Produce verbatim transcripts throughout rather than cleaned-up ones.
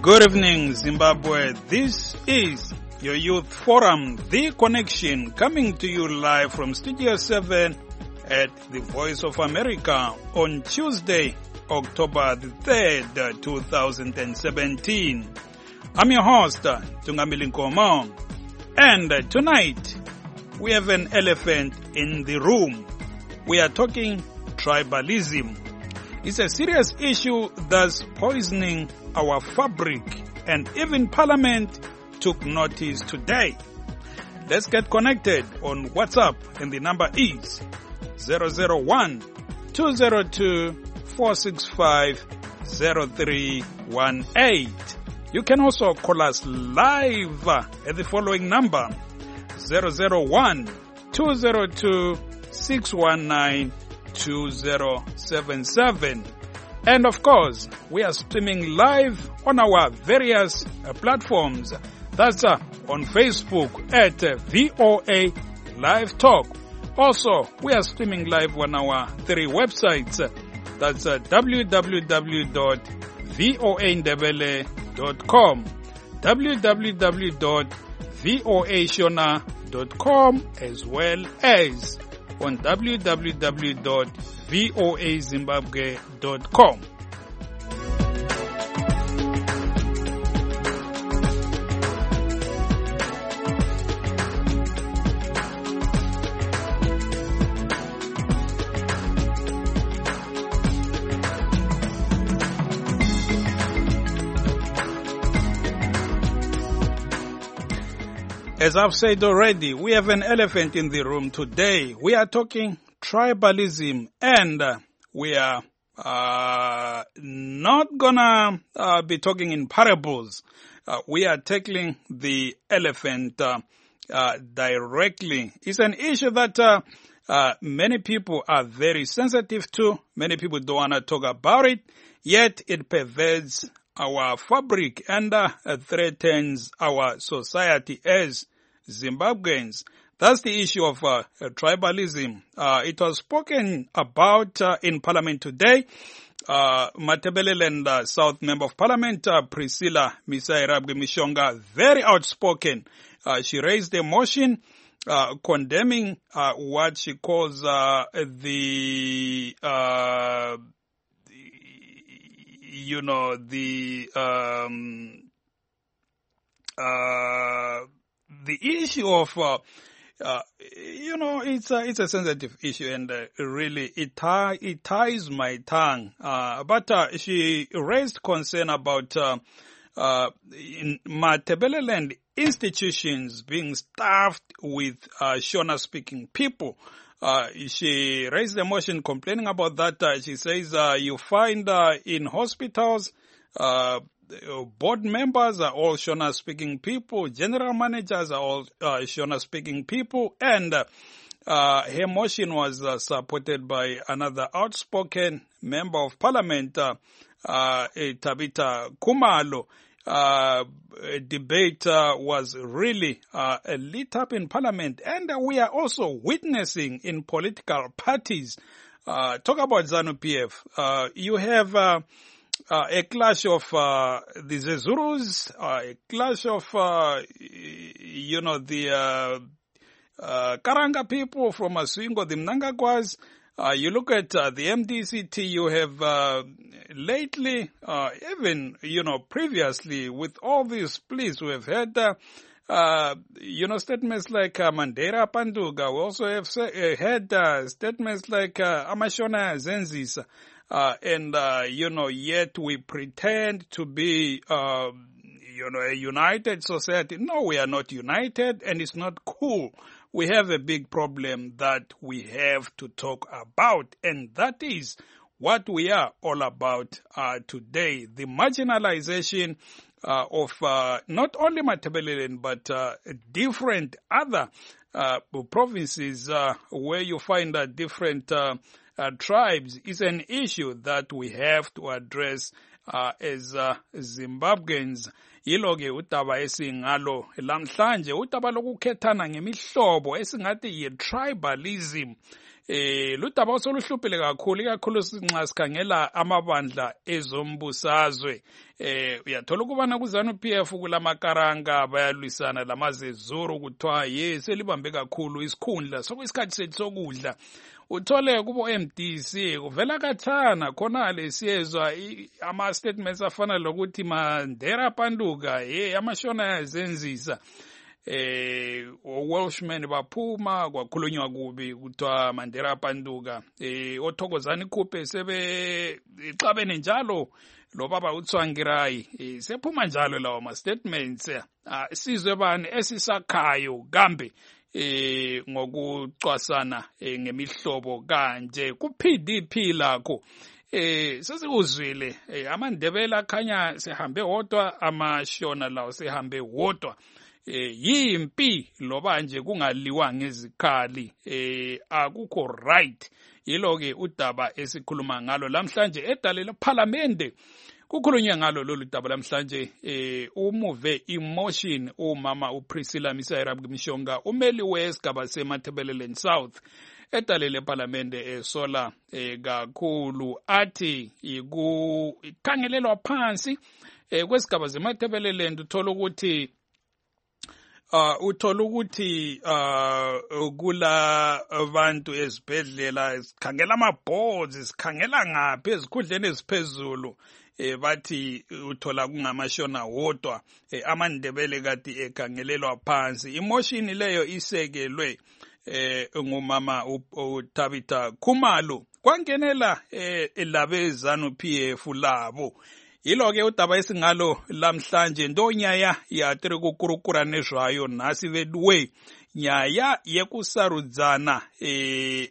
Good evening, Zimbabwe. This is your Youth Forum, The Connection, coming to you live from Studio seven at the Voice of America on Tuesday, October the third, two thousand seventeen. I'm your host, Tungamili Nkomo, and tonight we have an elephant in the room. We are talking tribalism. It's a serious issue that's poisoning our fabric, and even Parliament took notice today. Let's get connected on WhatsApp, and the number is zero zero one, two zero two, four six five, zero three one eight. You can also call us live at the following number zero zero one, two zero two, six one nine, two zero seven seven. And of course, we are streaming live on our various uh, platforms. That's uh, on Facebook at uh, V O A Live Talk. Also, we are streaming live on our three websites. That's uh, w w w dot voa ndebele dot com, w w w dot voa shona dot com, as well as on w w w dot voa zimbabwe dot com. As I've said already, we have an elephant in the room today. We are talking tribalism, and uh, we are uh, not gonna uh, be talking in parables. Uh, we are tackling the elephant uh, uh, directly. It's an issue that uh, uh, many people are very sensitive to. Many people don't want to talk about it, yet it pervades our fabric and uh, threatens our society as Zimbabweans. That's the issue of uh, tribalism. Uh, it was spoken about uh, in Parliament today. Uh, Matabeleland uh, South Member of Parliament, uh, Priscilla Misairabwe Mishonga, very outspoken. Uh, she raised a motion uh, condemning uh, what she calls uh, the, uh, you know, the, um, uh, the issue of, uh, uh, you know, it's a, it's a sensitive issue, and uh, really it, tie, it ties my tongue. Uh, but uh, she raised concern about uh, uh, in Matabeleland institutions being staffed with uh, Shona-speaking people. Uh, she raised a motion complaining about that. Uh, she says uh, you find uh, in hospitals, uh, board members are all Shona-speaking people, general managers are all uh, Shona-speaking people, and uh, uh, her motion was uh, supported by another outspoken member of parliament, uh, uh, Tabitha Kumalo. Uh, a debate uh, was really uh, lit up in parliament, and uh, we are also witnessing in political parties. Uh, talk about ZANU-P F. Uh, you have uh, uh, a clash of uh, the Zezurus, uh, a clash of, uh, you know, the uh, uh, Karanga people from Aswingo, the Mnangagwas. Uh, you look at uh, the M D C T, you have uh, lately, uh, even, you know, previously, with all these pleas, we have had, uh, uh, you know, statements like uh, Mandela Panduga. We also have uh, had uh, statements like uh, Amashona Zenzis. Uh, and, uh, you know, yet we pretend to be, uh, you know, a united society. No, we are not united, and it's not cool. We have a big problem that we have to talk about, and that is what we are all about uh, today, the marginalization uh, of uh, not only Matabeleland, but uh, different other uh, provinces uh, where you find uh, different uh, uh, tribes is an issue that we have to address uh, as uh, Zimbabweans. Yilo-ke udaba esingalo lamhlanje udaba lokukhethana ngemihlobo esingathi yi-tribalism. eh ludaba osoluhluphile kakhulu ikakhulu sinxa sikhangela amabandla ezombusazwe. Eh uyathola ukubana kuZANU P F kulamakaranga bayalwisana lamazezuru kuthiwa yes elibambe kakhulu isikhundla sokuyisikhathi sethu sokudla. Uthole kubo M D C kuvela kathana khona lesiyezwa ama statements afana lokuthi Mandela Panduka hey amashona yazenzisa. Eh Welshman baphuma kwakhulunywa kubi kuthiwa Mandela Panduka. Eh oThokozani Khuphe sebe ixabene njalo lo baba uTsvangirai eh sephuma njalo lawo ma statements sizwe bani esisakhayo kambe eh ngokucwasana ngemihlobo kanje ku P D P lakho eh sesikuzwile amandebela khanya sehambe wodwa amashona lawo sehambe wodwa. Eh yimpi loba nje kungaliwa ngezikhali eh akukho right. Yilo ke udaba esikhuluma ngalo lamhlanje edalele parliament kukhulunywa ngalo lolu daba lamhlanje. Eh umuve emotion umama uPriscilla Misayirab Mshonga umeli wesigaba seMathebelelen South edalele parliament esola eh kakhulu athi ikukhangelelwa phansi eh kwesigaba seMathebelelen uthola ukuthi Uh uthola ukuthi uh kula abantu ezibhedlela sikhangela ama boards sikhangela ngaphi ezikhundleni eziphezulu eh bathi uthola kungamashona wodwa eh, amandebele kati ekhangelelwa phansi. Emotion leyo isekelwe eh ngumama uThabitha Khumalo kwangenela eh labe ZANU P F labo. Yilo ke udaba esingalo lamhlanje ndonyaya ya tiri kukurukura nezvayo nasi veduwe nyaya yekusarudzana e,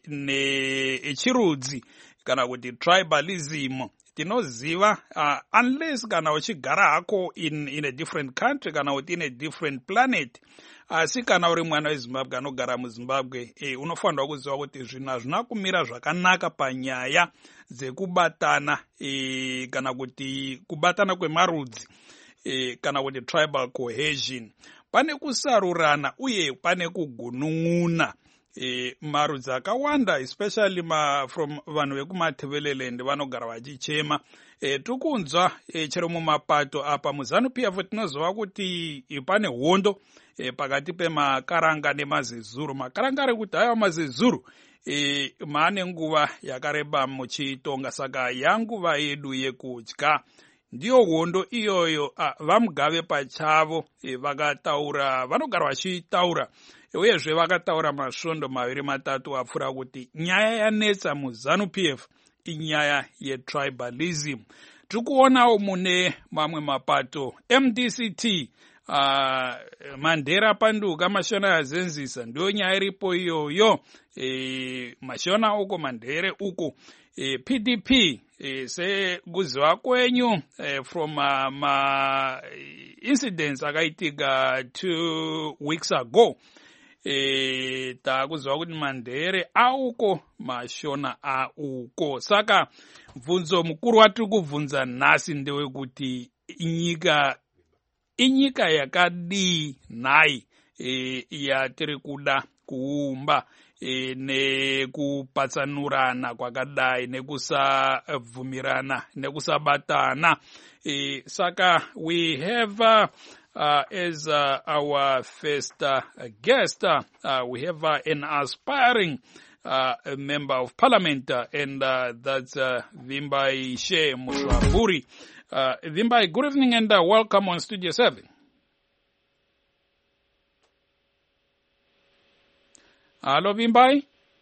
ne chirudzi kana kuti tribalism. Tinoziva uh, unless kana uchigara hako in, in a different country kana kuti in a different planet asi kana uri mwana weZimbabwe anogara muZimbabwe eh unofanirwa kuziva kuti zvinhu hazvina kumira zvakanaka panyaya dzekubatana eh kana kuti kubatana kwemarudzi eh kana kuti tribal cohesion. Pane kusarurana uye pane kugunun'una. Eh marudzi akawanda especially ma from vanhu vekuMathebeleland vanogara vachichema. Eh tukunzwa eh, chero mumapato apa muZANU P F tinozova kuti pane hondo eh, pakati pemakaranga nemazezuru. Makaranga ari kuti hayo mazezuru eh, maane nguva yakareba muchitonga saka yanguva yedu yekudya. Ndiyo hondo iyoyo ah, vamugave pachavo eh, vakataura vanogara vachitaura uyezve vakataura masvondo maviri matatu apfura kuti nyaya yanetsa muZANU P F inyaya yetribalism. Tikuonawo mune mamwe mapato M D C T uh, Mandela Panduka mashona yazenzisa ndiyo nyaya iripo iyoyo e, mashona uko Mandere uko e, P D P e, sekuziva kwenyu e, from uh, ma incidents akaitika two weeks ago eh takuzwa kuti Mandere auko mashona auko. Saka mvunzo mukuru watiri kubvunza nhasi ndewekuti inyika inyika yakadii nhai e, yatiri kuda kuumba e, nekupatsanurana kwakadai nekusabvumirana nekusabatana. E, saka we have uh, Uh, as uh, our first uh, guest, uh, uh, we have uh, an aspiring uh, a member of parliament, uh, and uh, that's uh, Vimbai She Mushwaburi. Uh, Vimbai, good evening and uh, welcome on Studio seven. Hello, Vimbai.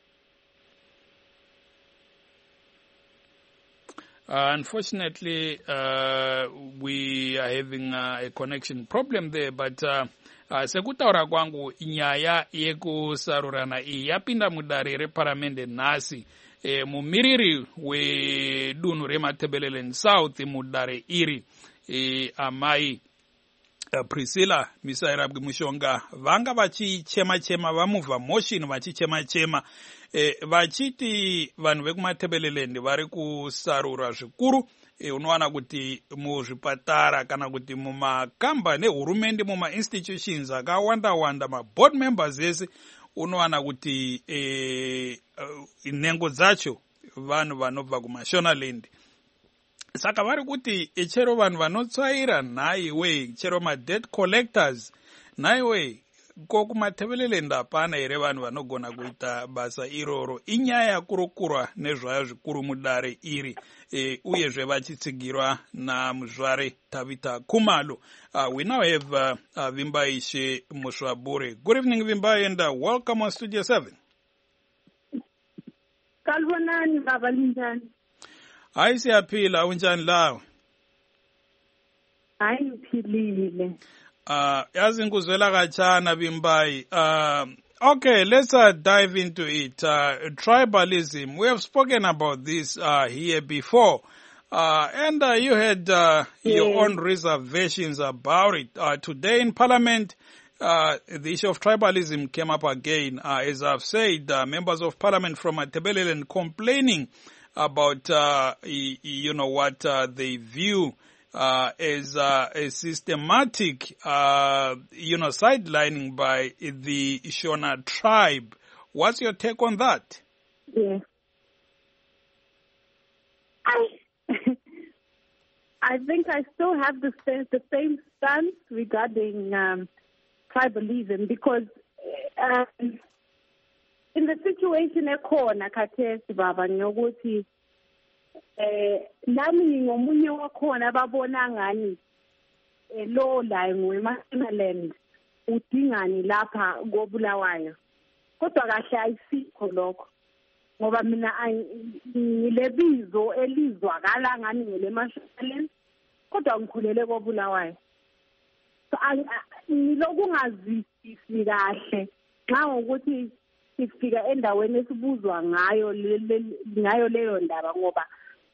Uh, unfortunately, uh, we are having uh, a connection problem there, but uh, uh, sekutaura kwangu inyaya yekusarurana iyi yapinda mudare reparamende nhasi e, mumiriri wedunhu reMathebeleland South mudare iri e, amai uh, Priscilla Misayirab Mshonga vanga vachichema-chema vamuvha motion vachichema-chema E, vachiti vanhu vekuMathebeleland vari kusarura zvikuru. E, unowana kuti muzvipatara kana kuti mumakambani ehurumende muma-institutions akawanda-wanda maboard members ese unowana kuti e, nhengo dzacho vanhu vanobva kumashonaland. Saka vari kuti chero vanhu vanotsvaira nhaiwe, chero ma-debt collectors nhaiwe, ko kumatebeleland hapana here vanhu vanogona kuita basa iroro. Inyaya yakurukurwa nezvayo zvikuru mudare iri, e, uyezve vachitsigirwa namuzvare Tabitha Khumalo. Uh, we now have uh, uh, Vimbaishe Muswabure. Good evening, Vimbai, and uh, welcome on Studio seven. Kalbonani baba linjani? Hayi siyaphila, unjani lawe? Hayi ngiphilile. Uh, yazi ngikuzwela kachana Vimbai. Uh, okay, let's uh, dive into it. Uh, tribalism. We have spoken about this uh, here before. Uh, and uh, you had uh, yeah. your own reservations about it. Uh, today in Parliament, uh, the issue of tribalism came up again. Uh, as I've said, uh, members of Parliament from Matebeleland complaining about, uh, you know, what uh, they view uh, as uh, a systematic, uh, you know, sidelining by the Shona tribe. What's your take on that? Yeah. I... I think I still have the same, the same stance regarding um, tribalism because uh, in the situation ekhona khathesi baba ngiyokuthi eh nami ngomunye wakhona ababona ngani lo la ngweMashonaland udingani lapha koBulawayo kodwa kahle ayisikho lokho ngoba mina ngilebizo elizwakala ngani ngeleMashonaland kodwa ngikhulele koBulawayo. So ngilokungazwisisi kahle nxa ngokuthi sifika endaweni esibuzwa ngayo ngayo leyo ndaba ngoba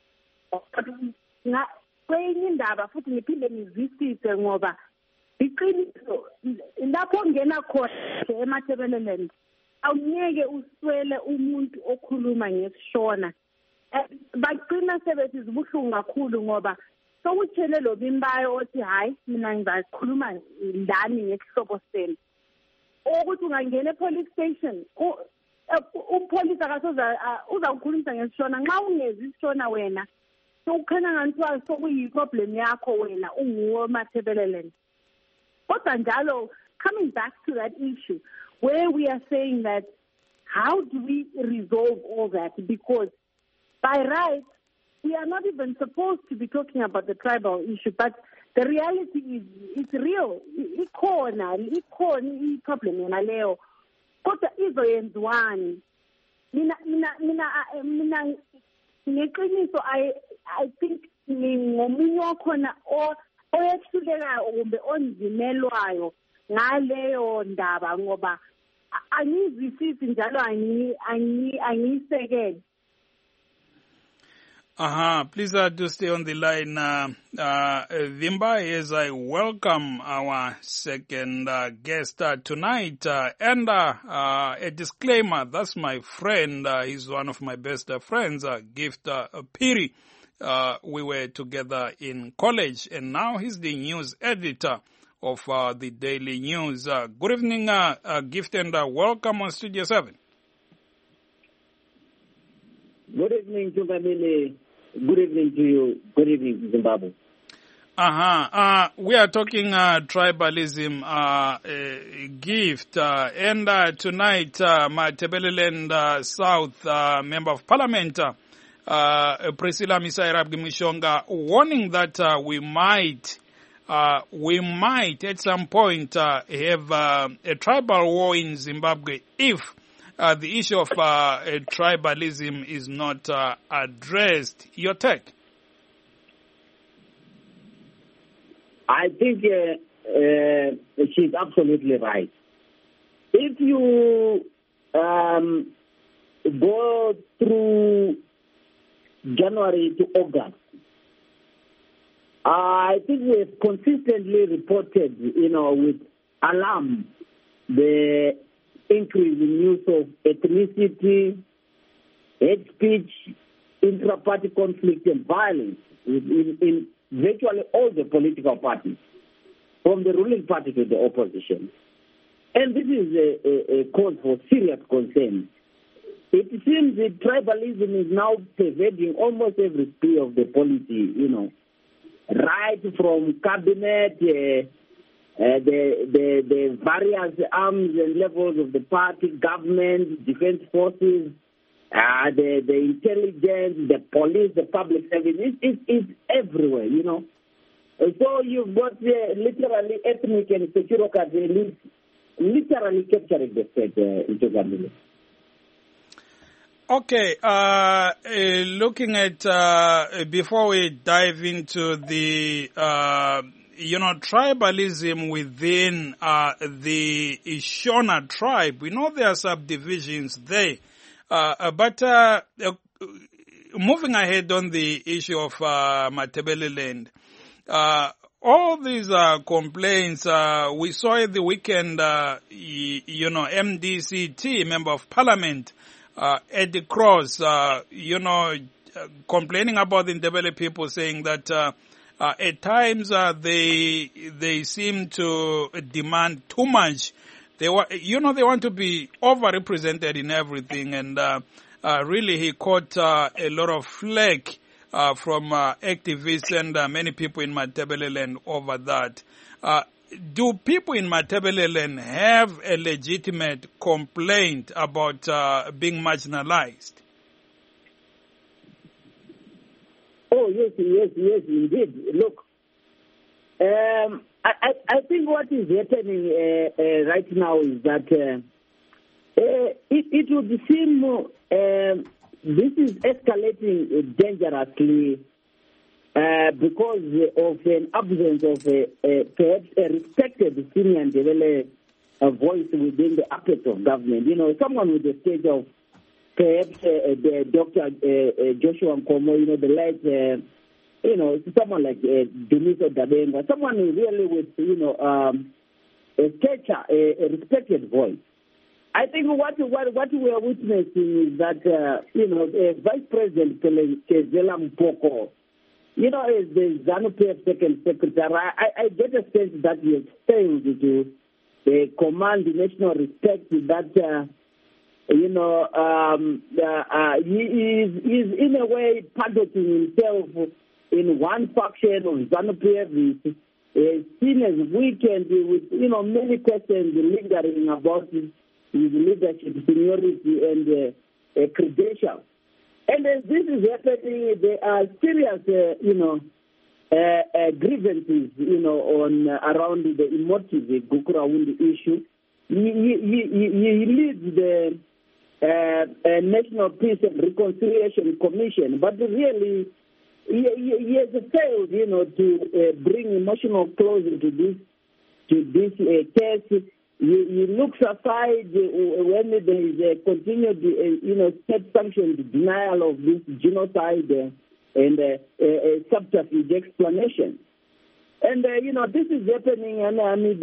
nga kwenye indaba futhi ngiphinde ngizwisise ngoba iqiniso lapho ngena khona eMatebeleland awungeke uswele umuntu okhuluma ngesishona. Baqina sebethi zibuhlungu kakhulu ngoba sokutshele lo Bimbayo othi hayi mina ngizakhuluma ndani ngehlobo senu. Ukuthi ungangena e-police station umpolice akasoza uzakukhulumisa ngesishona nxa ungezi isishona wena sokukhanya nganthiwa sokuyi-problem yakho wena unguwe Matebeleland. Kodwa njalo coming back to that issue where we are saying that how do we resolve all that? Because by right, we are not even supposed to be talking about the tribal issue, but the reality is it's real. Ikhona, ikhona i-problem yona leyo. Kodwa izoyenziwani? Mina mina mina mina ngeqiniso I I think ngomunye wakhona oyehlulekayo kumbe onzimelwayo ngaleyo ndaba ngoba angizwisisi njalo angi angi angisekele. Uh-huh. Please uh, do stay on the line, uh, uh, Vimbai, as I welcome our second uh, guest uh, tonight. Uh, and uh, uh, a disclaimer, that's my friend. Uh, he's one of my best uh, friends, uh, Gift uh, Phiri. Uh, we were together in college, and now he's the news editor of uh, the Daily News. Uh, good evening, uh, uh, Gift, and uh, welcome on Studio seven. Good evening to Family. Good evening to you. Good evening to Zimbabwe. Uh-huh. Uh, we are talking uh, tribalism, uh, uh, Gift, uh, and uh, tonight, uh, Matebeleland uh, South uh, Member of Parliament, uh, uh, Priscilla Misairabgimishonga, warning that uh, we might, uh, we might at some point uh, have uh, a tribal war in Zimbabwe if Uh, the issue of uh, uh, tribalism is not uh, addressed. Your take? I think uh, uh, she's absolutely right. If you um, go through January to August, I think we have consistently reported, you know, with alarm, the increase in use of ethnicity, hate speech, intra-party conflict and violence in, in virtually all the political parties, from the ruling party to the opposition. And this is a, a, a cause for serious concern. it seems that tribalism is now pervading almost every sphere of the polity, you know, right from cabinet, uh, uh, the, the, the various arms and levels of the party, government, defense forces, uh, the, the intelligence, the police, the public service. It, it, it's everywhere, you know. So you've got uh, literally ethnic and securocrat elites literally capturing the state uh, into Gambia. Okay, uh, uh, looking at, uh, before we dive into the, uh, you know, tribalism within uh, the Shona tribe, we know there are subdivisions there, uh, but uh, uh, moving ahead on the issue of uh, Matabeleland, uh, all these uh, complaints, uh, we saw at the weekend, uh, y- you know, M D C T, Member of Parliament, uh, Eddie Cross, uh, you know, uh, complaining about the Ndebele people, saying that uh, uh, at times uh, they they seem to demand too much. They wa- you know, they want to be overrepresented in everything, and uh, uh, really he caught uh, a lot of flack Uh, from uh, activists and uh, many people in Matabeleland over that. Uh, do people in Matabeleland have a legitimate complaint about uh, being marginalized? Oh, yes, yes, yes, indeed. Look, um, I, I, I think what is happening uh, uh, right now is that uh, uh, it, it would seem uh, this is escalating dangerously uh, because of an absence of a, a, perhaps a respected senior and Ndebele uh, voice within the aspect of government. You know, someone with the stage of perhaps uh, the Doctor Uh, uh, Joshua Nkomo, you know, the late, uh, you know, someone like uh, Duniso Dabenga, someone really with, you know, um, a stature, a, a respected voice. I think what what what we are witnessing is that uh, you know uh, Vice President Kezela Mpoko, you know, as the ZANU-P F second secretary, I, I get a sense that he has failed to uh, command the national respect that uh, you know um, uh, uh, he is is in a way paddling himself in one faction of ZANU-P F. Is uh, seen as weak and with you know many questions lingering about it. With leadership, seniority, and uh, uh, credentials. And as this is happening, there are serious, uh, you know, uh, uh, grievances, you know, on uh, around the emotive Gukurahundi issue. He, he, he, he leads the uh, uh, National Peace and Reconciliation Commission, but really he, he, he has failed, you know, to uh, bring emotional closure to this to this uh, case. He, he looks aside uh, when there is a continued, uh, you know, state-sanctioned denial of this genocide uh, and uh, uh, subterfuge explanation. And, uh, you know, this is happening amid, uh,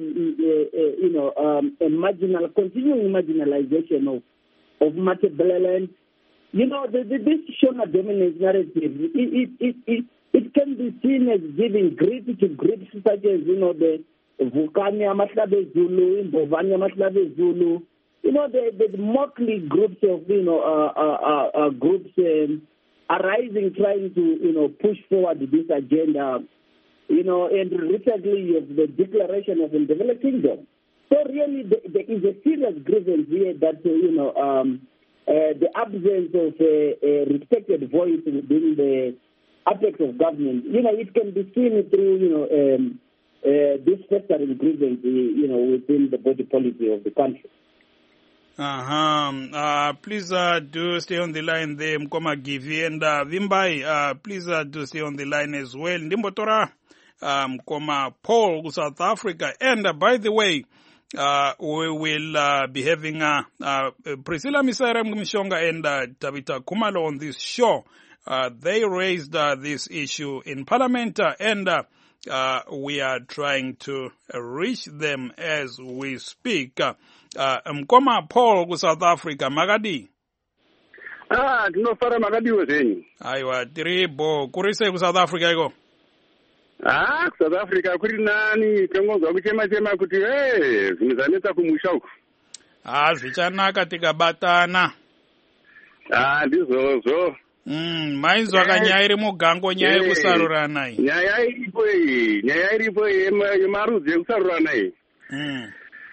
uh, you know, um, a marginal, continuing marginalization of, of Matabeleland. You know, the, the, this Shona dominance narrative, it, it, it, it, it can be seen as giving grit to groups such as, you know, the Vukani Amaslabe Zulu, Bovani Amaslabe Zulu, you know, the, the motley groups of, you know, uh, uh, uh, groups um, arising, trying to, you know, push forward this agenda, you know, and recently you have the declaration of the Ndebele Kingdom. So really there is a serious grievance here that, uh, you know, um, uh, the absence of a, a respected voice within the apex of government, you know, it can be seen through, you know, um, Uh, this festering grievance, you know, within the body policy of the country. Uh-huh. Uh, please uh, do stay on the line there, Mkoma Givi, and uh, Vimbai, uh, please uh, do stay on the line as well. Ndimbotora, uh, Mkoma Paul, South Africa, and uh, by the way, uh, we will uh, be having uh, uh, Priscilla Misarem Mshonga and uh, Tabita Kumalo on this show. Uh, they raised uh, this issue in Parliament, uh, and uh, Uh, we are trying to uh, reach them as we speak. Uh, uh, Mkoma Paul ku South Africa, Magadi. Ah, tinofara Magadi wezeni. Aiwa, tiribo, kurise ku South Africa iko? Ah, ku South Africa kuri nani, kangozwa kuchema chema kuti, hey, zvinhu zanetsa kumusha uku. Ah, zvichanaka tikabatana. Ah, ndizvozvo. Mm, maizwa kanyaya iri mugango nyaya yekusarurana iyi. Nyaya iripo iyi, nyaya iripo yemarudzi ekusarurana iyi. Mm.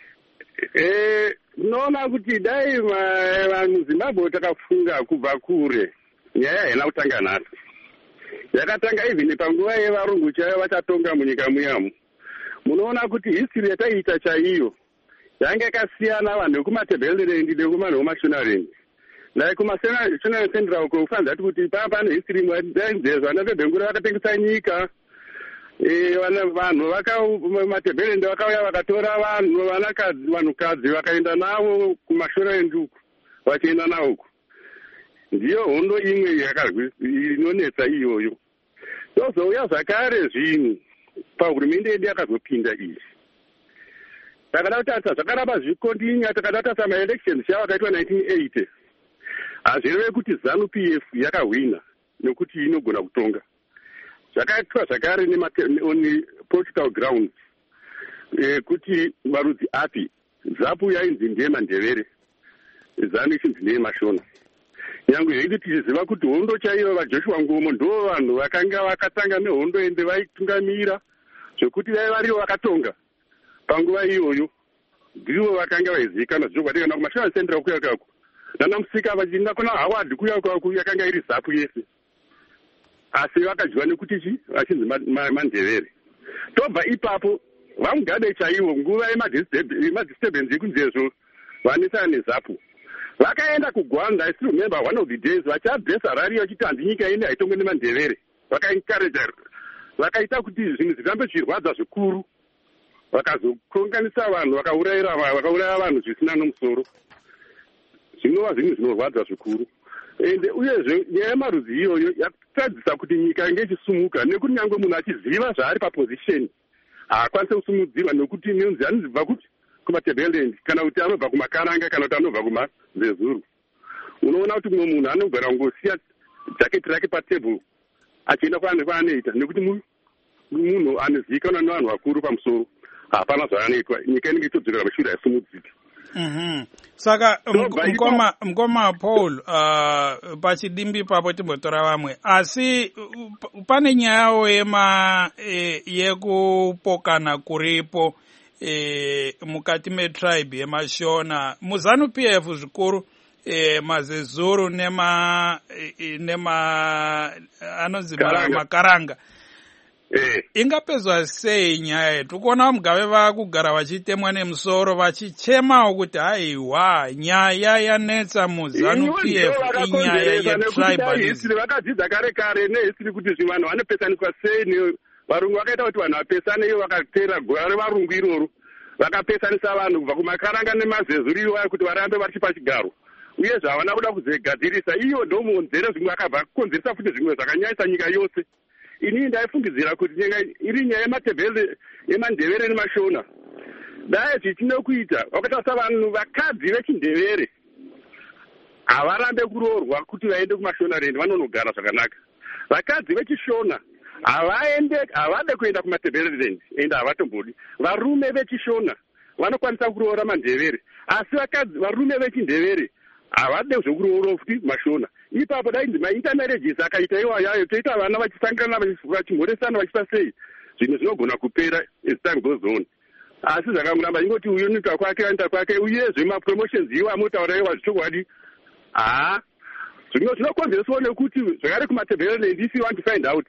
Eh, unoona kuti dai vanhu muZimbabwe takafunga kubva kure. Nyaya haina kutanga nhasi. Yakatanga even panguva yevarungu chaivo vachatonga munyika muyamu. Munoona kuti history yataiita chaiyo yanga yakasiyana vanhu vekumatebhelerendi nevanhu vekumashonarend. Like kumasonarend central uko kufanira kuti paa pane history mwaidzainzezwa navebhengura vakatengesa nyika. Eh, vanhu vakamatebhelerendi vakauya vakatora vanhu vanakadzi vanhukadzi vakaenda navo kumashonarend uko vachienda navo uko. Ndiyo hondo imwe inonetsa iyoyo. Tozouya zvakare zvinhu pahurumende yedu yakazopinda izvi. Takada kutarisa zvakaramba zvikondinya, takada kutarisa maelections chavo akaitwa nineteen eighty. Hazvireve kuti ZANU P F yakahwina nekuti inogona kutonga. Zvakaitwa zvakare nepolitical grounds kuti marudzi api. ZAPU yainzi ndiye mandevere, ZANU ichinzi ndiye mashona. Nyange hedu tichiziva kuti hondo chaivo vaJoshua Ngomo ndo vanhu vakanga vakatanga nehondo ende vaitungamira zvokuti vaiva varivo vakatonga panguva iyoyo. Ndivo vakanga vaizivikanwa zvokuti kana kumashonarend central kuya kako nana Musika vachienda kuna Howard kuya kako yakanga iri ZAPU yese. Asi vakadyiwa nekuti chi vachinzi mandevere. Tobva ipapo vaMugabe chaivo nguva yemadisturbance ekunzezvo vanesana neZAPU. Vakaenda kuGwanda, I still remember one of the days, vachabhesa rari vachiti handi nyika ine haitongwe nemandevere. Vakaencourage, vakaita kuti zvinhu zvirambe zvichirwadza zvikuru. Vakazokonganisa vanhu, vakauraya vakauraya vanhu zvisina nomusoro. Zvinova zvinhu zvinorwadza zvikuru. Ende uyezve nyaya yemarudzi iyoyo yakutadzisa kuti nyika inge ichisumuka nekuti nyangwe munhu achiziva zvaari paposition haakwanise kusumudzirwa nekuti neunzi anobva kuti kumatebhelerendi kana kuti anobva kumakaranga kana kuti anobva kumazezuru. Unoona kuti mumwe munhu anogara kungosiya jaketi rake patebhuru achienda kwaanoita nekuti munhu anozivikanwa nevanhu vakuru pamusoro hapana zvaanoitwa. Nyika inenge itodzokera pashure haisumudziki. Mhm. Saka mkoma mkoma Paul uh, pachidimbi papo timbotora vamwe asi uh, pane nyayawo yema e, yekupokana kuripo e, mukati metribe yemashona muZANU P F zvikuru e, mazezuru nema e, nema anonzi makaranga. Eh. Ingapezwa sei nyaya tikuona Mugabe vakugara vachitemwa nemusoro vachichemawo kuti haiwa nyaya yanetsa muZANU P F inyaya yetribalism. Vakadzidza kare kare nehistory kuti zvinhu vanopesaniswa sei. Varungu vakaita kuti vanhu vapesane ivo vakatera gore revarungu iroro. Vakapesanisa vanhu kubva kumakaranga nemazezuru ivo kuti varambe vachi pachigaro. Uyezve havana kuda kuzogadzirisa iyo ndomunzere zvimwe vakabva kukonzeresa futi zvimwe zvakanyanyisa nyika yose. Ini ndaifungidzira kuti nyaya iri nyaya yematebhele yemandevere nemashona. Dai zvichinokuita vakatarisa vanhu vakadzi vechindevere havarambe kuroorwa kuti vaende kumashonarend vanonogara zvakanaka. Vakadzi vechishona havaende havade kuenda kumatebhelerendi ende havatombodi. Varume vechishona vanokwanisa kuroora mandevere asi vakadzi varume vechindevere havade zvokuroora futi mashona. Ipapo dai maintermarriages akaita iwayayo toita vana vachisangana vachimhoresana vachiita sei zvinhu zvinogona kupera as time goes on. Asi zvakangoramba ingoti uyu unoita kwake anoita kwake uyezve mapromotions iwo amotaura iwa zvichokwadi haa zvimwe zvinokonzereswa nekuti zvakare kumatebhelerendi if you want to find out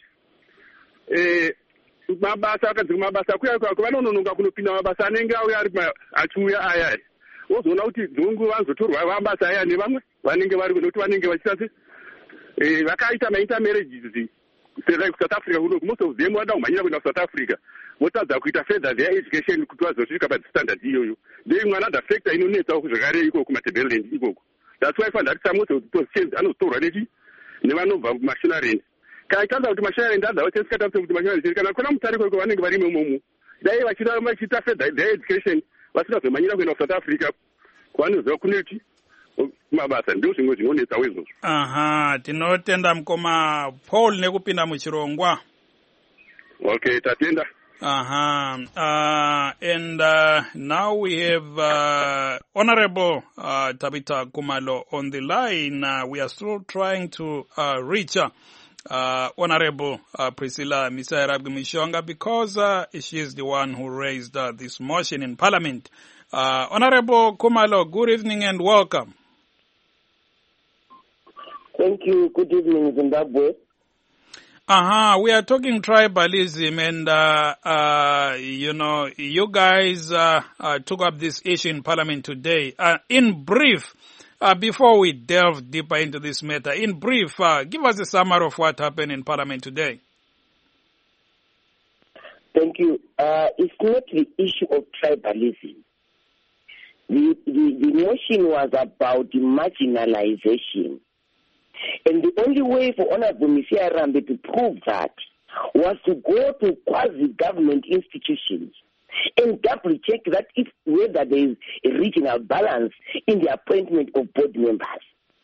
eh mabasa akadzi kumabasa kuya kwako vanonononga kunopinda mabasa anenge auya ari achiuya ayaya wozoona kuti dzungu vanzotorwa mabasa aya nevamwe vanenge vari nekuti vanenge vachitase eh vakaita maintermarriages like South Africa kuno most of them vada kumhanyira kuenda South Africa votadza kuita further their education kuti vazosvika pastandard iyoyo ndei mwana another factor inonetsa zvakare ikoko kumatebhelerendi ikoko. That's why I find that some of the positions anotorwa nechi nevanobva kumashonarend. Kana itanza kuti mashonarend adzawatesikata kuti mashonarend kana kuna mutariko iko vanenge vari imomo dai vachita vachita further their education vasingazomhanyira kuenda South Africa kwanoziva kuneti mabasa ndio zvimwe zvinonetsa izvozvo. Aha, tinotenda mukoma Paul nekupinda muchirongwa. Okay, tatenda. Uh-huh. Uh, and uh, now we have uh, Honorable uh, Tabitha Khumalo on the line. Uh, we are still trying to uh, reach uh, uh, Honorable uh, Priscilla Misayirabge-Mishonga because uh, she is the one who raised uh, this motion in Parliament. Uh, Honorable Khumalo, good evening and welcome. Thank you. Good evening, Zimbabwe. Uh-huh. We are talking tribalism and, uh, uh, you know, you guys uh, uh, took up this issue in Parliament today. Uh, in brief, uh, before we delve deeper into this matter, in brief, uh, give us a summary of what happened in Parliament today. Thank you. Uh, it's not the issue of tribalism. The, the, the motion was about marginalization. And the only way for Honorable Misayirabge to prove that was to go to quasi-government institutions and double-check that if whether there is a regional balance in the appointment of board members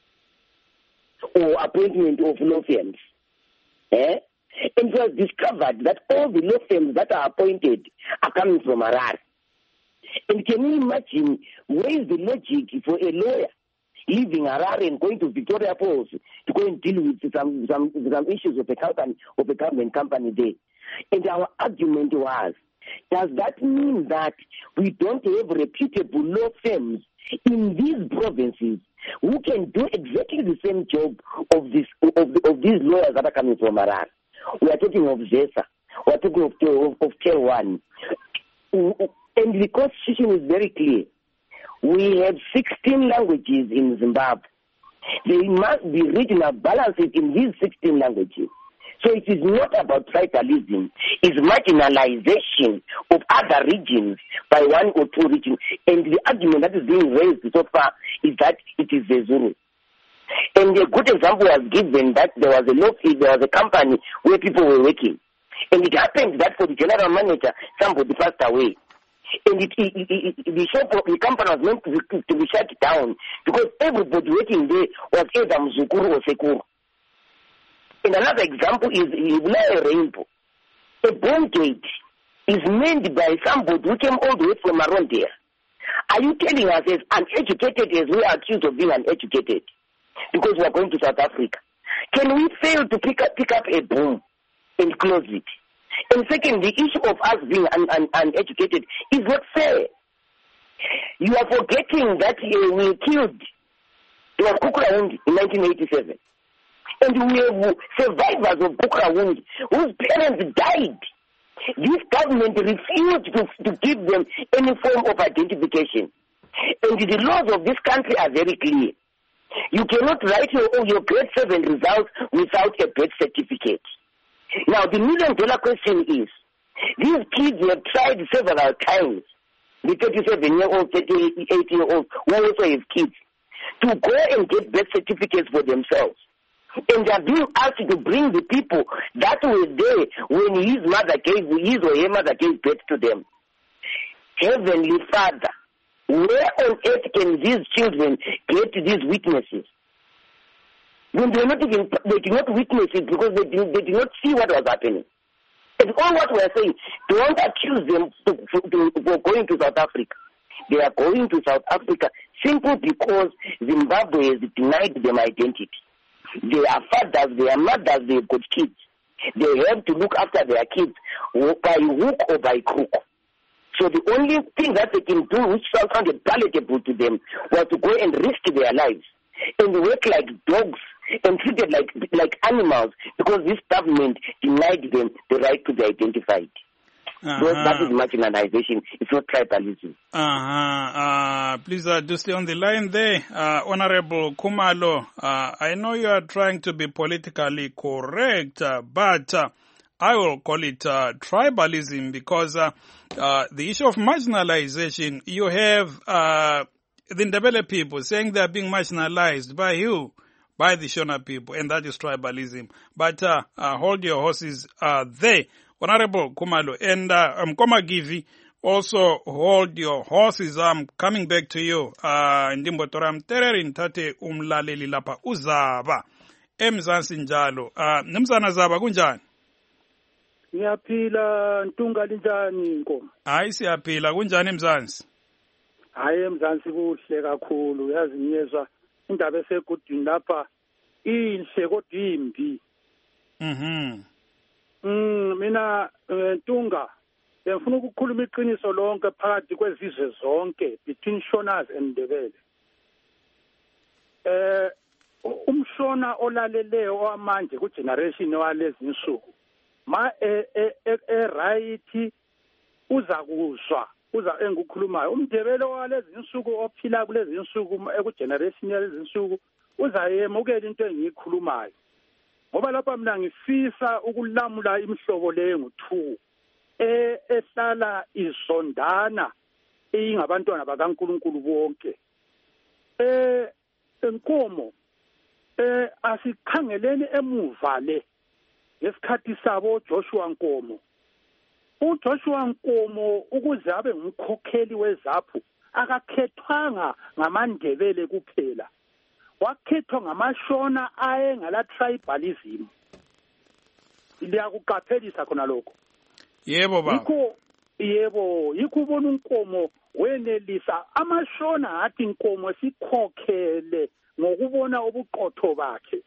or appointment of law firms. Eh? And it was discovered that all the law firms that are appointed are coming from Harare. And can you imagine where is the logic for a lawyer leaving Harare and going to Victoria Falls to go and deal with some, some, some issues of a company, of a government company there? And our argument was, does that mean that we don't have reputable law firms in these provinces who can do exactly the same job of this of, of these lawyers that are coming from Harare? We are talking of ZESA. We are talking of, of, of Tier one. And the Constitution is very clear. We have sixteen languages in Zimbabwe. There must be regional balances in these sixteen languages. So it is not about tribalism. It's marginalization of other regions by one or two regions. And the argument that is being raised so far is that it is the Zulu. And a good example was given that there was a law, there was a company where people were working. And it happened that for the general manager, somebody passed away. And it, it, it, it, the shop of the company was meant to be, to be shut down because everybody working there was either Mzukuru or Sekuru. And another example is Ibulaya Rainbow. A bond gate is made by somebody who came all the way from around there. Are you telling us as uneducated as we are accused of being uneducated because we are going to South Africa? Can we fail to pick up, pick up a boom and close it? And second, the issue of us being un, un, uneducated is not fair. You are forgetting that uh, we killed the Kukrawundi in nineteen eighty-seven. And we have survivors of Kukrawundi whose parents died. This government refused to, to give them any form of identification. And the laws of this country are very clear. You cannot write your, your grade seven results without a birth certificate. Now, the million-dollar question is, these kids have tried several times, the thirty-seven-year-old, thirty-eight-year-old, who also have kids, to go and get birth certificates for themselves. And they are being asked to bring the people that were there when his mother gave, his or her mother gave birth to them. Heavenly Father, where on earth can these children get these witnesses? When they not even, they did not witness it because they did, they did not see what was happening. And all what we are saying, don't accuse them to, to, for going to South Africa. They are going to South Africa simply because Zimbabwe has denied them identity. They are fathers, they are mothers, they have got kids. They have to look after their kids by hook or by crook. So the only thing that they can do, which sounded palatable to them, was to go and risk their lives and work like dogs and treated like like animals because this government denied them the right to be identified. Uh-huh. So that is marginalization. It's not tribalism. Uh-huh. Uh, please uh, do stay on the line there. Uh, Honorable Khumalo, uh, I know you are trying to be politically correct, uh, but uh, I will call it uh, tribalism because uh, uh, the issue of marginalization, you have uh, the Ndebele people saying they are being marginalized by you, by the Shona people, and that is tribalism. But uh, uh, hold your horses uh, there, Honorable Khumalo. And uh, um, Komagivi, also hold your horses. I'm coming back to you. Ndimbo toram tereri ntate umlaleli lapa uzaba. Emzansi njalo. Nimzana zaba kunjani? Ngiyaphila Ntunga linjani Nkomo? Hayi siyaphila kunjani Mzansi? Hayi eMzansi kuhle kakhulu yazi ngiyezwa indaba esegudini lapha inhle kodwa imbi. Mhm. Mm mina Ntunga ngifuna ukukhuluma iqiniso lonke phakathi kwezizwe zonke between Shonas and Ndebele. Eh umshona olaleleyo owamanje ku generation walezi insuku ma e e right uza kuzwa uza engukhulumayo umndebele walezi insuku ophila kulezi insuku eku generation yalezi insuku uzayemukela into engiyikhulumayo ngoba lapha mina ngifisa ukulamula imihlobo leyo ngo-two eh ehlala izondana ingabantwana bakaNkuluNkulu bonke eh enkomo eh asikhangeleni emuva le ngesikhathi sabo Joshua Nkomo uJoshua Nkomo ukuze abe ngumkhokheli wezaphu akakhethwanga ngamaNdebele kuphela wakhethwa ngamashona aye ngala tribalism liyakuqaphelisa khona lokho yebo baba yikho yebo yikho ubona uNkomo wenelisa amashona athi inkomo sikhokhele ngokubona ubuqotho bakhe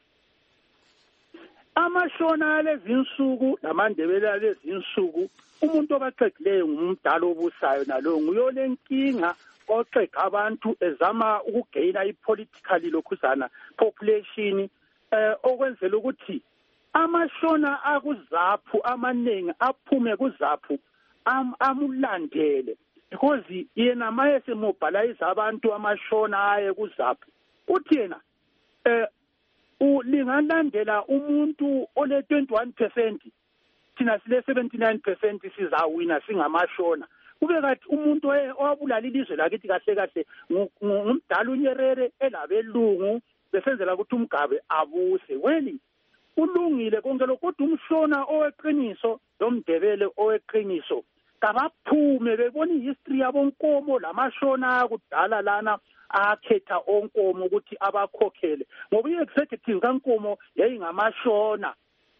amashona alezi insuku namaNdebele alezi insuku umuntu obaxegileyo ngumdala obusayo nalo nguyolenkinga oxega abantu ezama ukugaina ipolitical lokhuzana population eh okwenzela ukuthi amashona akuzaphu amaningi aphume kuzaphu am amulandele because yena mayese mobilize abantu amashona aye kuzaphu uthi yena eh ulingalandela umuntu ole twenty-one percent thina sile seventy-nine percent sizawina singamashona kube kathi umuntu owabulala ilizwe lakithi kahle kahle ngumdala unyerere elabelungu besenzela ukuthi umgabe abuse weli ulungile konke lokho kodwa umshona oweqiniso nomndebele oweqiniso kabaphume bebona ihistory yabonkomo lamashona akudala lana akhetha onkomo ukuthi abakhokhele ngoba i-executive kaNkomo yayingamashona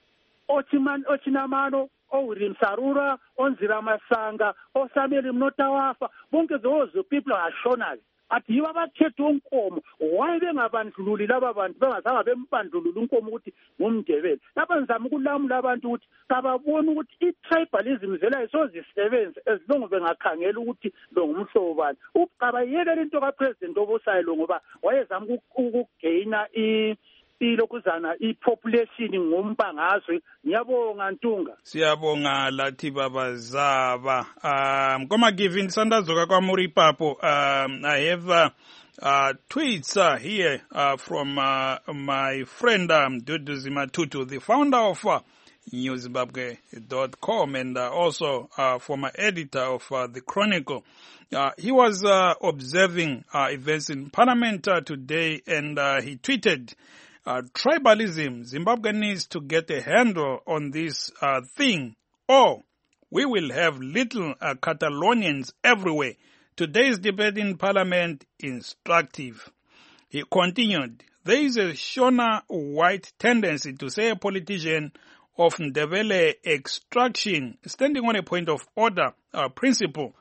ochiman ochinamano oWilliam Sarura onzira masanga oSamuel Mnotawafa bonke those people are shoners athi yiba bakhetha onkomo why bengabandlululi laba bantu bengazange bembandlulula unkomo ukuthi ngumndebele lapha ngizama ukulamula abantu ukuthi kababona ukuthi i-tribalism zela isozisebenza as long bengakhangela ukuthi lo ngumhlobo bani uqabayekela into kaPresident obusayo lo ngoba wayezama ukugaina i ilokuzana ipopulation ngombangazwe ngiyabonga Ntunga siyabonga lathi baba Zaba um koma giving sandazoka kwa Muripapo um I have uh, uh, tweets uh, here uh, from uh, my friend um, Dudu Zimatutu, the founder of uh, new zimbabwe dot com and uh, also uh, former editor of uh, the Chronicle. Uh, he was uh, observing uh, events in Parliament uh, today and uh, he tweeted, Uh, tribalism, Zimbabwe needs to get a handle on this uh, thing, or we will have little uh, Catalonians everywhere. Today's debate in Parliament instructive. He continued, there is a Shona white tendency to say a politician of Ndebele extraction, standing on a point of order uh, principle,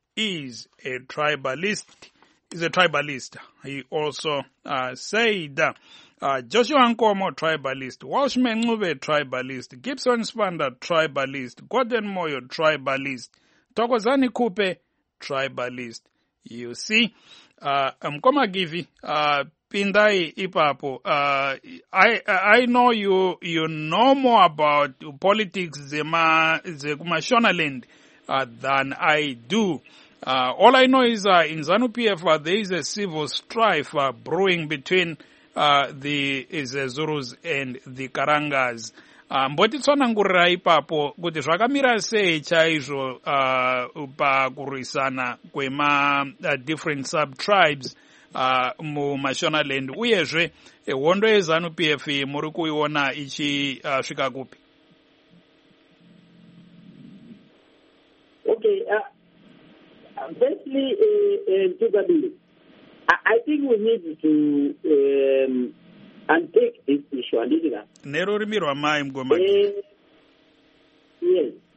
is a tribalist. Is a tribalist. He also uh, said, uh, Joshua Nkomo, tribalist. Walshman Ncube, tribalist. Gibson Spanda, tribalist. Gordon Moyo, tribalist. Thokozani Kupe, tribalist. You see, uh, Mkoma Givi, uh, Pindai Ipapo, uh, I, I know you, you know more about politics, Zema, Zekuma Shonaland, uh, than I do. Uh, all I know is uh, in ZANU-P F uh, there is a civil strife uh, brewing between uh, the Zulus and the Karangas. Mbotitswana ngurira ipapo kuti zvakamira sei chaizvo uh, pakurwisana kwema uh, different sub-tribes uh, mumashonaland uyezve hondo yeZANU-P F muri kuiona ichisvika uh, kupi? Okay, uh, Firstly, uh, uh, I think we need to um, unpick this issue a little bit. Nero rimirwa mai mgoma. Uh, yes.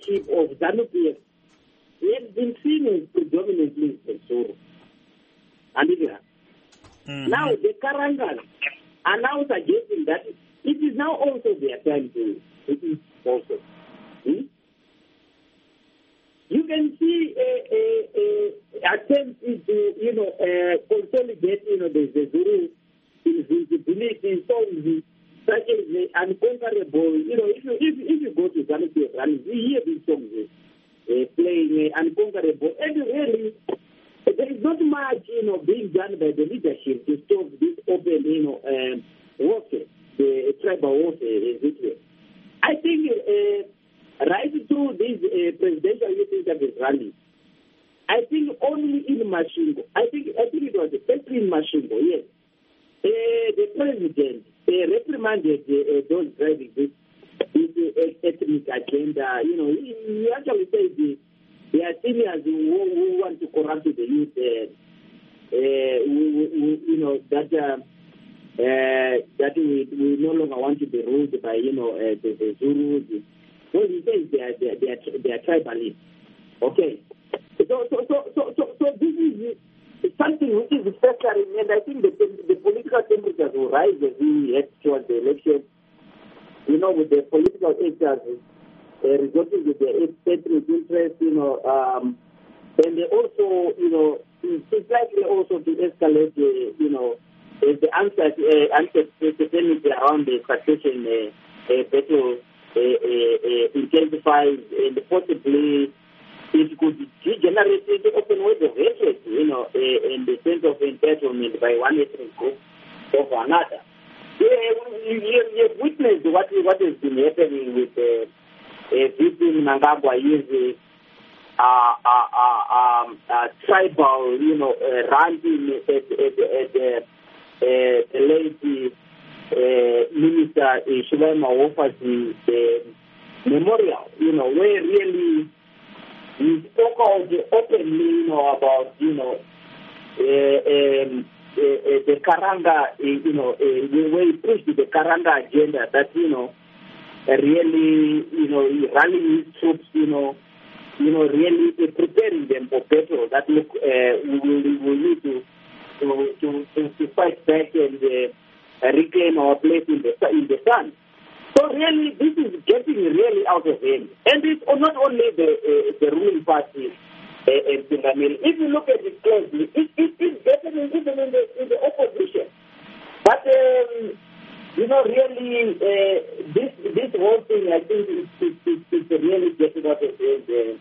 leadership of ZANU-P F, he has been seen as predominantly a Zulu. Mm-hmm. Now, the Karangas are now suggesting that it is now also their time to, it is also. Hmm? You can see a, a, a attempt to, you know, uh, consolidate, you know, the, the Zulu invisibility, songs such as the Unconquerable. You know, if you if, if you go to ZANU-P F rallies, you hear these songs uh, playing uh, Unconquerable, and really there is not much, you know, being done by the leadership to stop this open, you know, um, warfare, the tribal warfare, as it were. I think uh, right through these uh, presidential youth interface rallies, I think only in Mashingo, I think I think it was especially in Mashingo, yes, uh, the president uh, reprimanded uh, those driving this, this uh, ethnic agenda. You know, he, he actually said the There are seniors who, who want to corrupt the youth, uh, uh, who, who, you know, that uh, uh, that we, we no longer want to be ruled by, you know, uh, the, the Zulus. So he says they are, they are, they are, they are tribalists. Okay. So, so, so, so, so, so this is something which is festering, and I think the, the political temperatures will rise as we head towards the election. You know, with the political actors Uh, resulting with their ethnic interest, you know, um, and they also, you know, it's likely also to escalate, uh, you know, uh, the uncertainty uh, around the succession uh, uh, battle uh, uh, uh, intensifies, and possibly it could degenerate into open ways of hatred, you know, uh, and the sense of entitlement by one ethnic group over another. Yeah, you, you have witnessed what, what has been happening with uh, Uh, Vipi Mnangagwa using uh, uh, uh, um, uh, tribal, you know, uh, ranting at, at, at uh, uh, the lady uh, Minister uh, Shulaima Wofazi uh, memorial, you know, where really he spoke out openly, you know, about, you know, uh, um, uh, uh, the Karanga, uh, you know, uh, where he pushed the Karanga agenda that, you know, really, you know, rallying his troops, you know, you know, really uh, preparing them for battle. That look, uh, we will we will need to to to, to, to fight back and uh, reclaim our place in the in the sun. So really, this is getting really out of hand, and it's not only the uh, the ruling party uh, in Singamil. If you look at it closely, it it is getting even in the in the opposition, but. Um, You know, really, uh, this this whole thing, I think, is, is, is, is really getting out of hand. Uh,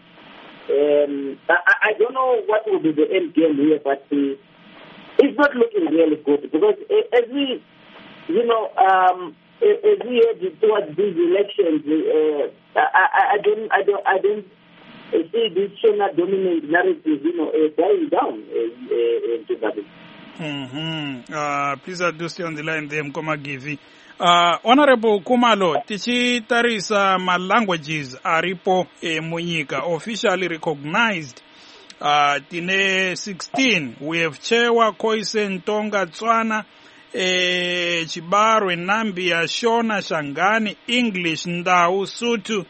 um, I, I don't know what will be the end game here, but uh, it's not looking really good because uh, as we, you know, um, as we head towards these elections, uh, I, I don't, I don't, I don't see this Shona dominant narrative, you know, uh, dying down uh, uh, in Zimbabwe. Mm-hmm. Uh, please do stay on the line there, Mkoma Givi. Uh, Honorable Kumalo, tichi tarisa ma languages aripo e munyika officially recognized. Uh, tine sixteen, we have Chewa, Khoisan, Tonga, Tswana, e Chibarwe, Nambia, Shona, Shangani, English, Ndau, Sutu,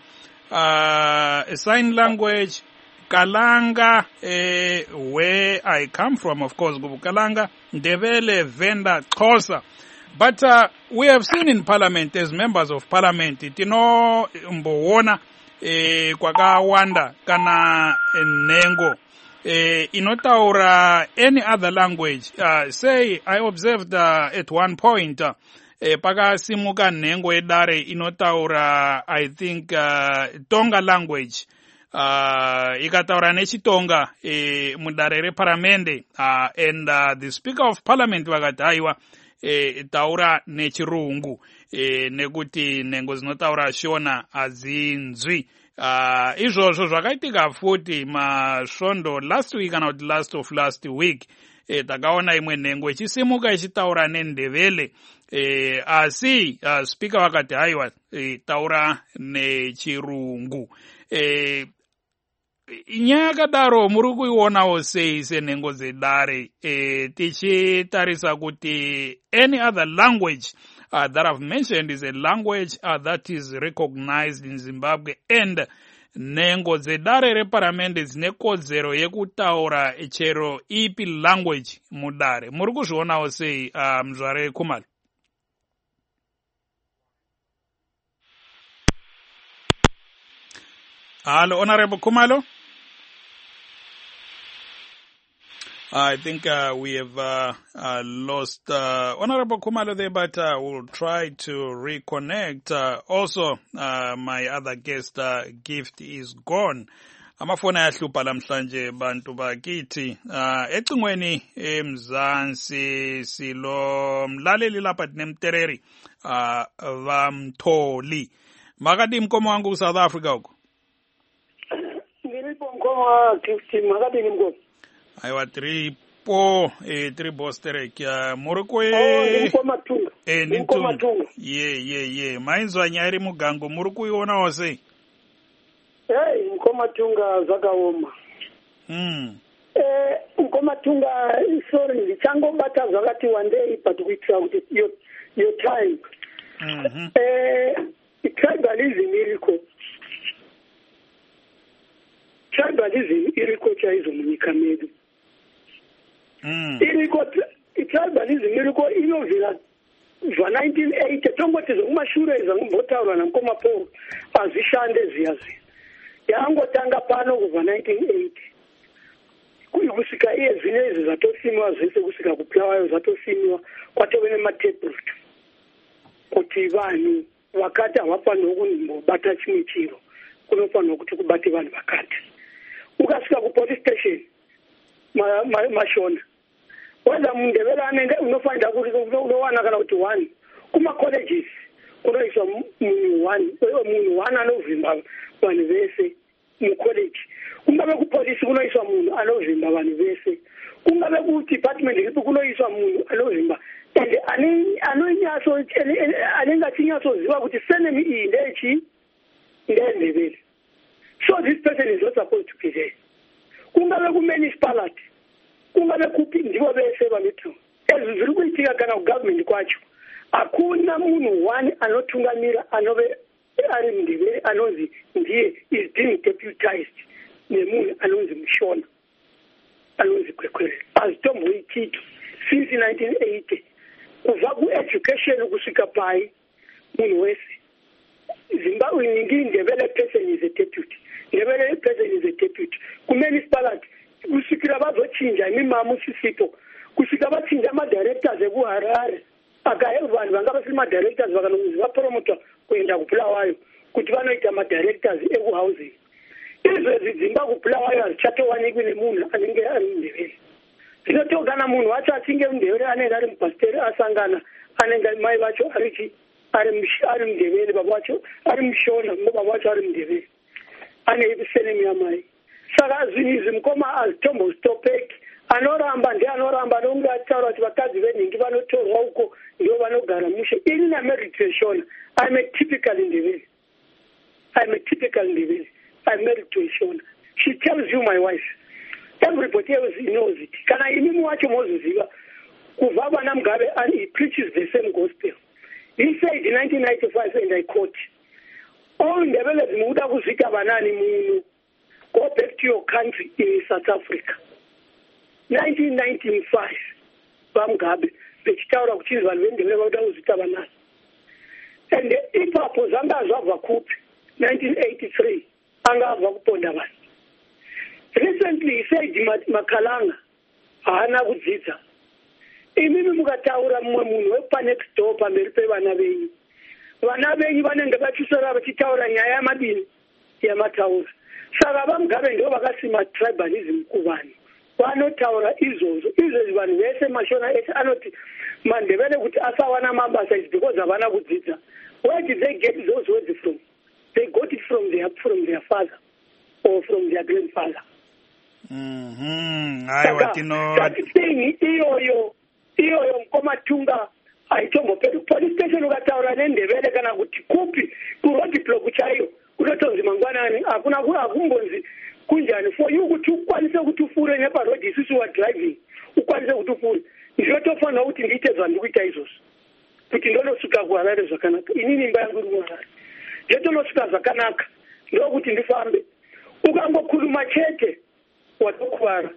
uh, sign language, Kalanga, eh, where I come from, of course, Kalanga, Ndebele, Venda, Xhosa. But uh, we have seen in Parliament, as members of Parliament, tino mbowona eh, kwakawanda kana nengo eh, inotaura any other language. Uh, say, I observed uh, at one point, uh, eh, pakasimuka nengo edare inotaura, I think, uh, Tonga language. Uh, ikataura nechitonga eh, mudare reparamende uh, and uh, the Speaker of Parliament vakataiwa eh, taura nechirungu eh, nekuti nengo dzinotaura Shona hazinzwi. Uh, izvozvo zvakaitika futi masvondo last week kana kuti last of last week eh, takaona imwe nhengo ichisimuka ichitaura nendevele eh, asi uh, Speaker vakati haiwa eh, taura nechirungu. eh, Nyaya yakadaro muri kuionawo sei senhengo dzedare e, tichitarisa kuti any other language uh, that I've mentioned is a language uh, that is recognized in Zimbabwe, and nhengo dzedare reparamende dzine kodzero yekutaura chero ipi language mudare. Muri kuzvionawo sei uh, Mzvare Khumalo? Hello, Honorable Khumalo. I think uh, we have uh, uh, lost uh, Honorable Khumalo there, but uh, we'll try to reconnect. Uh, also, uh, my other guest, uh, Gift, is gone. Amafoni ayahlupha lamhlanje bantu bakithi. Uh, ecingweni eMzansi silo mlaleli lapha dinemtereri uh, Vamtholi. Makati mkomo wangu ku South Africa huko. Ngilipo mkomo wa Gift, makati mkomo. Aiwa tripo eh tripo sterek ya murukwe oh nkomatunga eh nkomatunga ye ye ye mainzwa nyari mugango murukuiona wose eh nkomatunga zakaoma mm eh nkomatunga sorry ndichangobata zvakati one day but kuitira kuti your your time mhm eh tribalism iriko tribalism iriko chaizo munyika medu. Mm. Iriko tribalism iriko inovira zva nineteen eighty tongoti zvokumashure zvangombotaurwa namukoma Paul azvishande ziyazi yangotanga pano kubva nineteen eighty kusvika iye zvine izvi zvatosimwa zvese kusvika kupulawayo zvatosimwa kwatove nematablet kuti vanhu vakati havafanirwa kumbobata chimwe chiro kunofanirwa kuti kubate vanhu vakati. Ukasvika kupolice station mashona whether mundevere anenge unofanira kuti unowana kana kuti one kumacolleges kunoiswa munhu one wewe munhu one anovhimba vanhu vese mucollege. Kungave kupolisi kunoiswa munhu anovhimba vanhu vese. Kungave kudepartment iripo kunoiswa munhu anovhimba and anonyatso anenge achinyatsoziva kuti senemi iyi ndechi ndendevere. So this person is not supposed to be there. Kungave kumunicipality kungave kupi ndivo vese vanotaura ezvi zviri kuitika kana kugovernment kwacho hakuna munhu one anotungamira anove ari mundevere anonzi ndiye is being deputized nemunhu anonzi Mushona anonzi Kwekwerere. Hazvitomboitiki since nineteen eighty kubva kueducation kusvika pai munhu wese Zimbabwe ingi ndevere person is a deputy ndevere person is a deputy kumunicipality kusvikira vazochinja imimamu sisipo kusvika vachinja madirectors ekuharare aka vanhu vanga vasiri madirectors vakanonzi vapromotwa kuenda kupulawayo kuti vanoita madirectors ekuhousing. Izvezvi dzimba kupulawayo hazvichatowanikwi nemunhu anenge ari mundevere. Zvinoto kana munhu wacho achinge mundevere anenge ari mupasiteri asangana anenge mai vacho arichi ari mundevere baba vacho ari Mushona baba vacho ari mundevere ane senemi yamai. Saka zvinhu izvi mukoma hazvitombostopeki. Anoramba ndianoramba nonge ataura kuti vakadzi venhingi vanotorwa uko ndivo vanogara mushe. Ini namarried to a Shona. I'm a typical Ndebele. I'm a typical Ndebele. I'm married to a Shona. She tells you, my wife. Everybody else knows it. Kana inimi wacho moziziva kubva bwana Mugabe and he preaches the same gospel. He said in nineteen ninety-five, and I quote, all Ndebele zimuda kuzvika banani muno. Go back to your country in South Africa. nineteen ninety-five, Mugabe vechitaura kuti vanhu vendevere vauda kuzvita banani. And ipapo zvanga zvabva kupi nineteen eighty-three anga abva kuponda vanhu. Recently he said Makalanga haana kudzidza. Imimi mukataura mumwe munhu wepa next door pamberi pevana venyu. Vana venyu vanenge vachisora vachitaura nyaya yamadini yamataura. Saka vaMugabe ndivo vakasima tribalism kuvanhu. Vanotaura izvozvo. Izvozvo vanhu vese Mashona ese anoti Mandebele kuti asawana mabasa is because havana kudzidza. Where did they get those words from? They got it from their from their father or from their grandfather. Mhm. Aiwa tino thing iyoyo iyoyo mkomatunga aitombopedu police station ukataura neNdebele kana kuti kupi kuroti block chayo kunotonzi mangwanani hakuna kumbonzi kunjani for you kuti ukwanise kuti ufure nepa road isusu wa driving ukwanise kuti ufure ndinotofanira kuti ndiite zvandikuita izvozvo kuti ndonosvika kuHarare zvakanaka. Inini imba yangu iri kuHarare ndinotonosvika zvakanaka ndokuthi ndifambe ukangokhuluma chethe watokhwara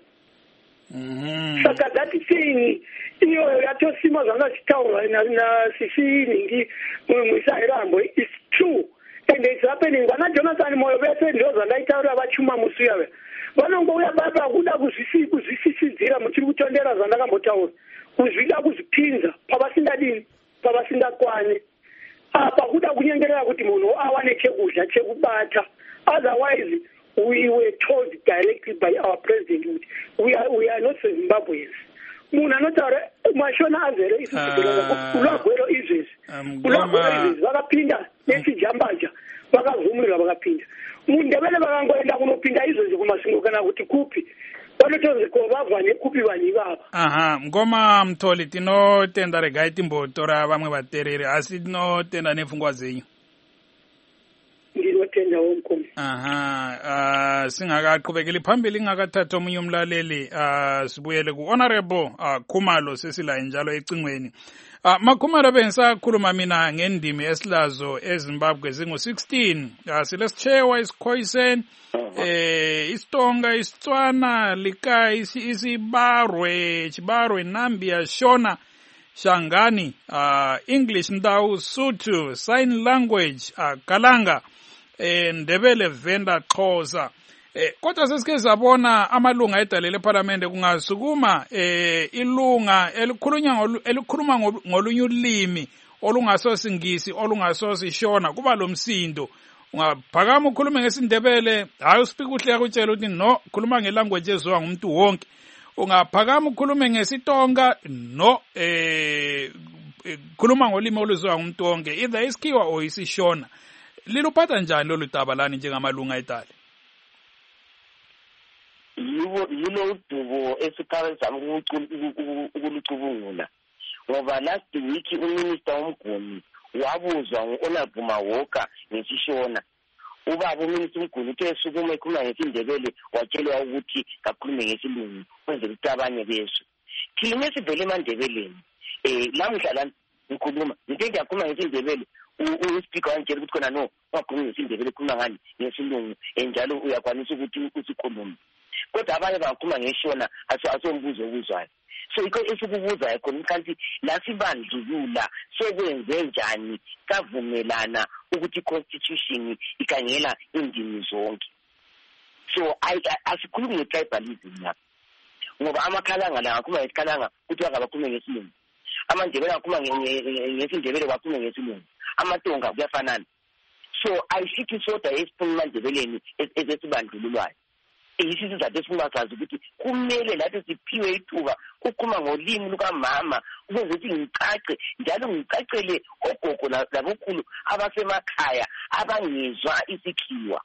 Mhm. saka that thing iyo yatosima zvanga zvitaurwa nasisiningi muisairambo is true and it's happening. Vana Jonathan Moyo vese ndo zvandaitaura vachuma musi yave vanongouya baba kuda kuzvisisidzira muchiri kutondera zvandakambotaura kuzvida kuzvipinza pavasingadi pavasingakwane apa kuda kunyengerera kuti munhu awane chekudya chekubata. Otherwise we were told directly by our president we are, we are not Zimbabweans. Munhu anotaura mashona azere isizibhedlela ulwagwero izvizvi ulwagwero izvizvi vakapinda nechijambaja vakavhumira vakapinda mundebele vakangoenda kunopinda izvozvi kumasingo kana kuti kupi vanotonzi ko vabva nekupi vanhu ivava. Aha, ngoma Mtholi tinotenda regai timbotora vamwe vatereri asi tinotenda nepfungwa dzenyu. Ndinotenda womkomo. Aha, uh, singakaqhubekeli phambili ngakathatha omunye umlaleli uh, sibuyele ku Honorable uh, Khumalo sesila njalo ecingweni. Uh, Makhumalo bengisakhuluma mina ngendimi esilazo eZimbabwe zingu sixteen. Uh, silesichewa isikhoyisen, eh istonga, isitswana, likai, isibarwe, chibarwe, Nambia, Shona, Shangani, uh, English, Ndau, Sotho, Sign Language, uh, Kalanga, eh Ndebele, Venda, Xhosa. Eh kodwa sesike sabona amalunga edalele eParliament kungasukuma eh ilunga elikhulunywa elikhuluma ngolunye ulimi olungasosingisi olungasosishona kuba lomsindo ungaphakama ukhulume ngesindebele hayi uspeak uhle yakutshela ukuthi no khuluma ngelanguage eziwa ngumuntu wonke ungaphakama ukhulume ngesitonga no eh khuluma ngolimi oluzwa ngumuntu wonke either isikhiwa or isishona liluphatha njani lolu daba lani njengamalunga edale? Yilo udubo esikhaweza ukulucubungula ngoba last week uminister womguni wabuzwa ngo-Honorable Mawoka ngesishona ubaba uminister womguni uthe sukuma ekhuluma ngesindebele watshelwa ukuthi kakhulume ngesilungu kwenzela ukuthi abanye bezwe thina esivele emandebeleni um lamhla lana ngikhuluma ngithe ngiyakhuluma ngesindebele uSpeaker wangitshela ukuthi khona no wakhuluma ngesindebele khuluma ngani ngesilungu njalo uyakwanisa ukuthi usikhulume kodwa abanye bakhuluma ngeshona asombuzo obuzwayo so iko esikubuzayo khona kanti la sibandlulula sokwenze njani kavumelana ukuthi constitution ikangela indimi zonke so asikhulumi ngetribalism lapha ngoba amakhalanga la akhuluma ngesikhalanga ukuthi akabakhulume ngesilungu amandebele akhuluma ngesindebele bakhulume ngesilungu amatonga kuyafanana so ayisithi soda esiphuma emandebeleni ezesibandlululwayo isizathu esifuna sazi ukuthi kumele lathi siphiwe ithuba ukukhuluma ngolimi lukamama ukuze ukuthi ngicace njalo ngicacele ogogo labokhulu abasemakhaya abangezwa isikhiwa.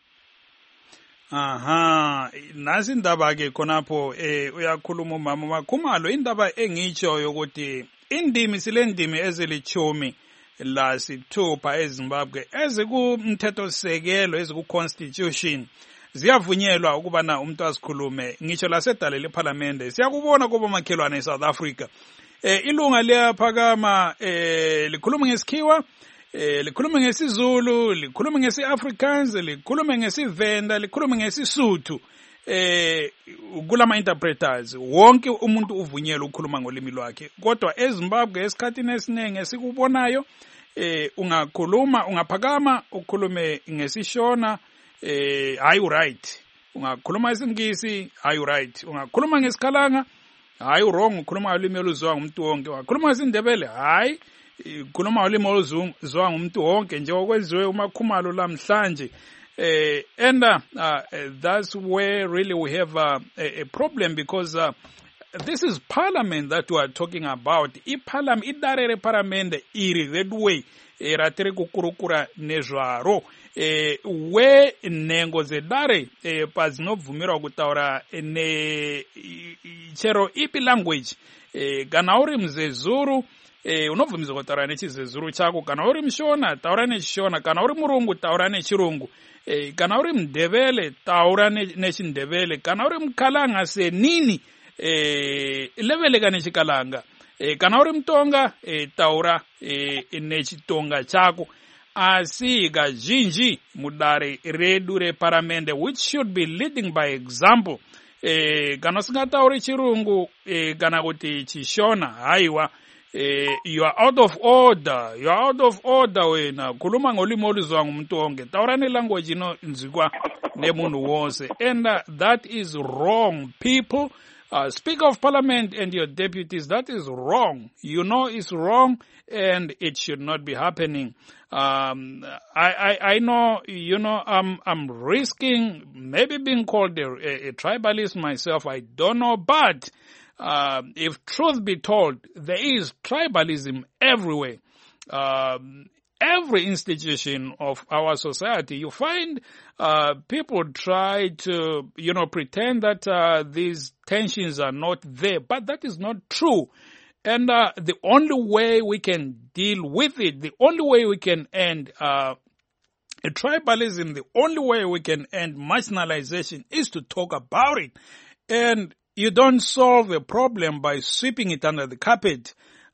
Aha, nasi indaba ke khonapho eh uyakhuluma umama Makhumalo indaba engitsho ukuthi indimi silendimi ezilichumi la sithupha eZimbabwe ezikumthetho sekelo ezikuconstitution ziyavunyelwa ukuba na umuntu asikhulume ngitsho lasedalele eParliament siyakubona kuba makhelwane eSouth Africa eh ilunga liyaphakama eh likhuluma ngesikhiwa eh likhuluma ngesizulu likhuluma ngesiAfrikaans likhuluma ngesivenda likhuluma ngesisuthu eh kulama interpreters wonke umuntu uvunyelwa ukukhuluma ngolimi lwakhe kodwa eZimbabwe esikhathini esiningi esikubonayo eh ungakhuluma ungaphakama ukhulume ngesishona eh are you right ungakhuluma isingisi are you right ungakhuluma ngesikhalanga hayi wrong ukhuluma ulimi oluzwa ngumuntu wonke ungakhuluma isindebele hayi ukhuluma ulimi oluzwa ngumuntu wonke nje okwenziwe uMakhumalo lamhlanje eh and uh, uh, that's where really we have uh, a, a problem because uh, this is parliament that we are talking about I parliament idarere parliament iri that way eratere kukurukura nezvaro eh we nengo zedare eh pazinobvumirwa kutaura ne chero ipi language eh kana uri mzezuru eh unobvumirwa kutaura nechizezuru chako kana uri mshona taura nechishona kana uri murungu taura nechirungu eh kana uri mdebele taura nechindebele kana uri mkhalanga senini eh levele kana chikalanga eh kana uri mtonga eh taura eh nechitonga chako asi kazhinji mudare redu reparamende, which should be leading by example. Eh, kana singatauri chirungu eh, kana kuti chishona haiwa eh, you are out of order, you are out of order wena khuluma ngolimi oluzwa ngumuntu onke, taura ne language ino nzikwa nemunhu wose, and uh, that is wrong. People uh, Speaker of Parliament and your deputies, that is wrong. You know it's wrong and it should not be happening. Um, I, I, I know, you know, I'm, I'm risking maybe being called a, a, a tribalist myself. I don't know, but uh, if truth be told, there is tribalism everywhere. Um, every institution of our society, you find uh, people try to, you know, pretend that uh, these tensions are not there, but that is not true. And uh, the only way we can deal with it, the only way we can end uh, tribalism, the only way we can end marginalization is to talk about it. And you don't solve a problem by sweeping it under the carpet.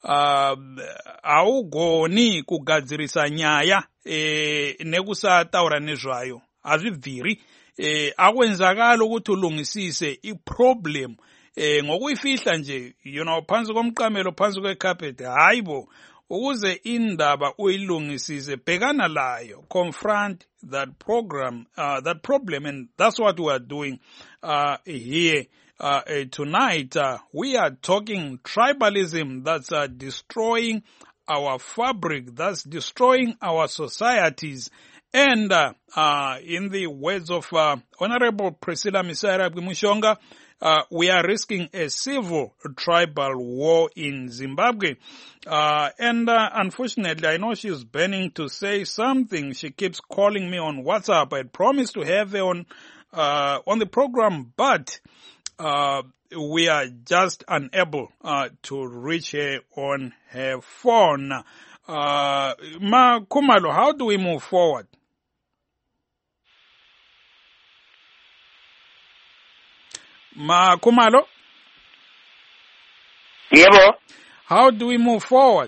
Augoni kugadzirisa nyaya eh, nekusataura nezvayo azvibviri eh, akwenzakala ukuthi ulungisise iproblem eh, ngokuyifihla nje, you know, phansi komqamelo, phansi kwecarpet, hayibo, ukuze indaba uyilungisise, bhekana layo, confront that program, uh, that problem, and that's what we are doing uh, here. Uh, uh, tonight, uh, we are talking tribalism that's uh, destroying our fabric, that's destroying our societies. And uh, uh, in the words of uh, Honorable Priscilla Misarabwimushonga, uh, we are risking a civil tribal war in Zimbabwe. Uh, and uh, unfortunately, I know she's burning to say something. She keeps calling me on WhatsApp. I had promised to have her on, uh, on the program, but Uh, we are just unable uh, to reach her on her phone. Uh, Ma Khumalo, how do we move forward? Ma Khumalo? Yebo. How do we move forward?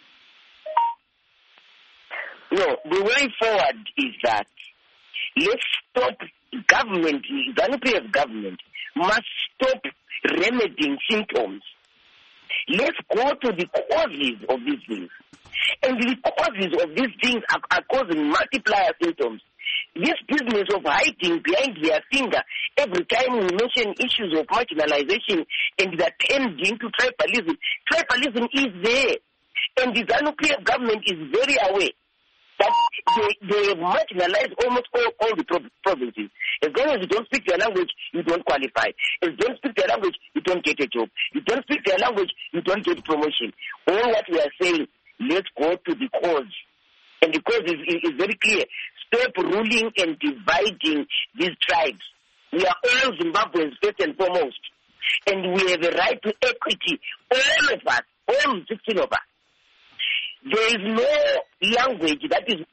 No, the way forward is that let's stop government, the of government must stop remedying symptoms. Let's go to the causes of these things. And the causes of these things are, are causing multiplier symptoms. This business of hiding behind their finger every time we mention issues of marginalization and that turned into tribalism. Tribalism is there. And the ZANU-P F government is very aware that they, they marginalize almost all, all the provinces. As long as you don't speak their language, you don't qualify. As you don't speak their language, you don't get a job. You don't speak their language, you don't get promotion. All what we are saying, let's go to the cause. And the cause is, is, is very clear. Stop ruling and dividing these tribes. We are all Zimbabweans first and foremost. And we have a right to equity, all of us, all sixteen of us. There is no language that is.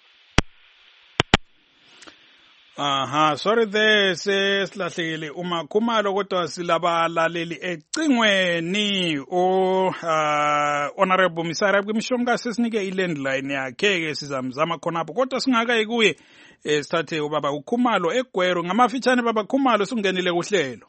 Aha, sorry there sesilahlekile uma Khumalo kodwa silabalaleli ecingweni o uh, Honorable Misarabwimushonga sesinike ilandline yakhe ke sizamzama khonapho kodwa singakayi kuye eh, sithathe ubaba uKhumalo eGwero ngamafitshane baba Khumalo sungenile kuhlelo.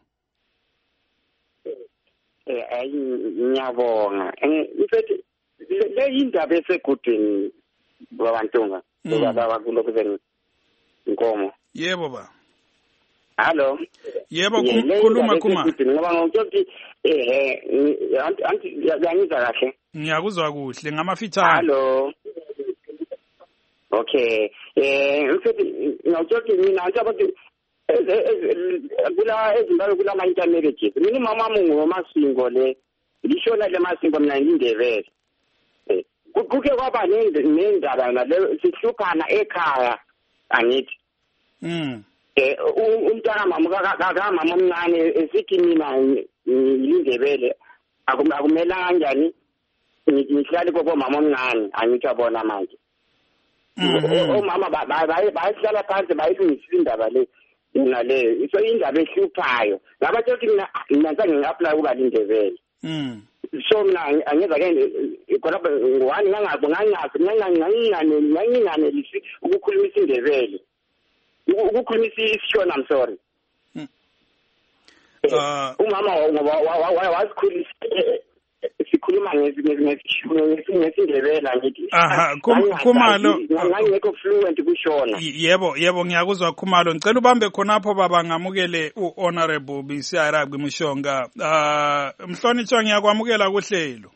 Eh ayi ngiyabonga. Mfethu le indaba esegudini babantunga baba kulokuzeni inkomo. Yebo ba. Hello. Yebo khuluma Khuma. Ngoba ngokuthi eh anti anti yangizwa kahle. Ngiyakuzwa kuhle ngamafitshane. Hello. Okay. Eh mfethu ngokuthi mina angabathi kula ezimbalo kula ma intermediates. Mina mama mungu masingo le. Lishona le masingo mina ngindebele. Kuke kwaba nendaba nale sihluphana ekhaya angithi. Mm. Eh umntana mama kaka mama omncane esithi mina ngilindebele akumela kanjani ngihlali kobo mama omncane angithi abona manje. O mama bayihlala phansi bayilungisile indaba le nale so indaba ehluphayo ngabathi mina mina ngingapla kuba lindebele. Mm. So mina angeza ke khona ngwani ngangazi ngangazi ngangangane ngangingane lisi ukukhuluma isindebele ukukhuluma isishona I'm sorry uh umama wazikhulisa sikhuluma ngesindebele ngithi aha Khumalo ngangekho fluent kushona yebo yebo ngiyakuzwa Khumalo ngicela ubambe khonapho baba ngamukele uhonorable Misayirabhi Mushonga uh Mhlonishwa ngiyakwamukela kuhlelo.